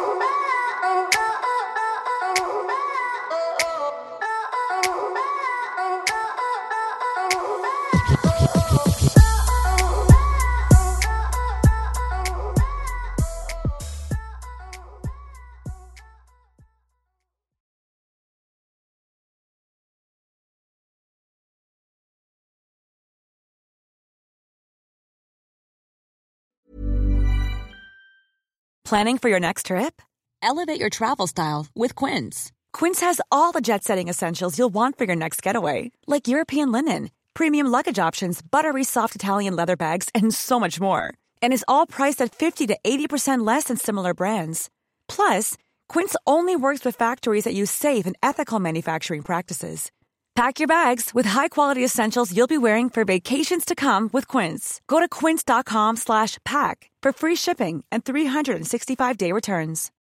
S7: Planning for your next trip? Elevate your travel style with Quince. Quince has all the jet-setting essentials you'll want for your next getaway, like European linen, premium luggage options, buttery soft Italian leather bags, and so much more. And is all priced at fifty to eighty percent less than similar brands. Plus, Quince only works with factories that use safe and ethical manufacturing practices. Pack your bags with high-quality essentials you'll be wearing for vacations to come with Quince. Go to quince.com slash pack for free shipping and three sixty-five day returns.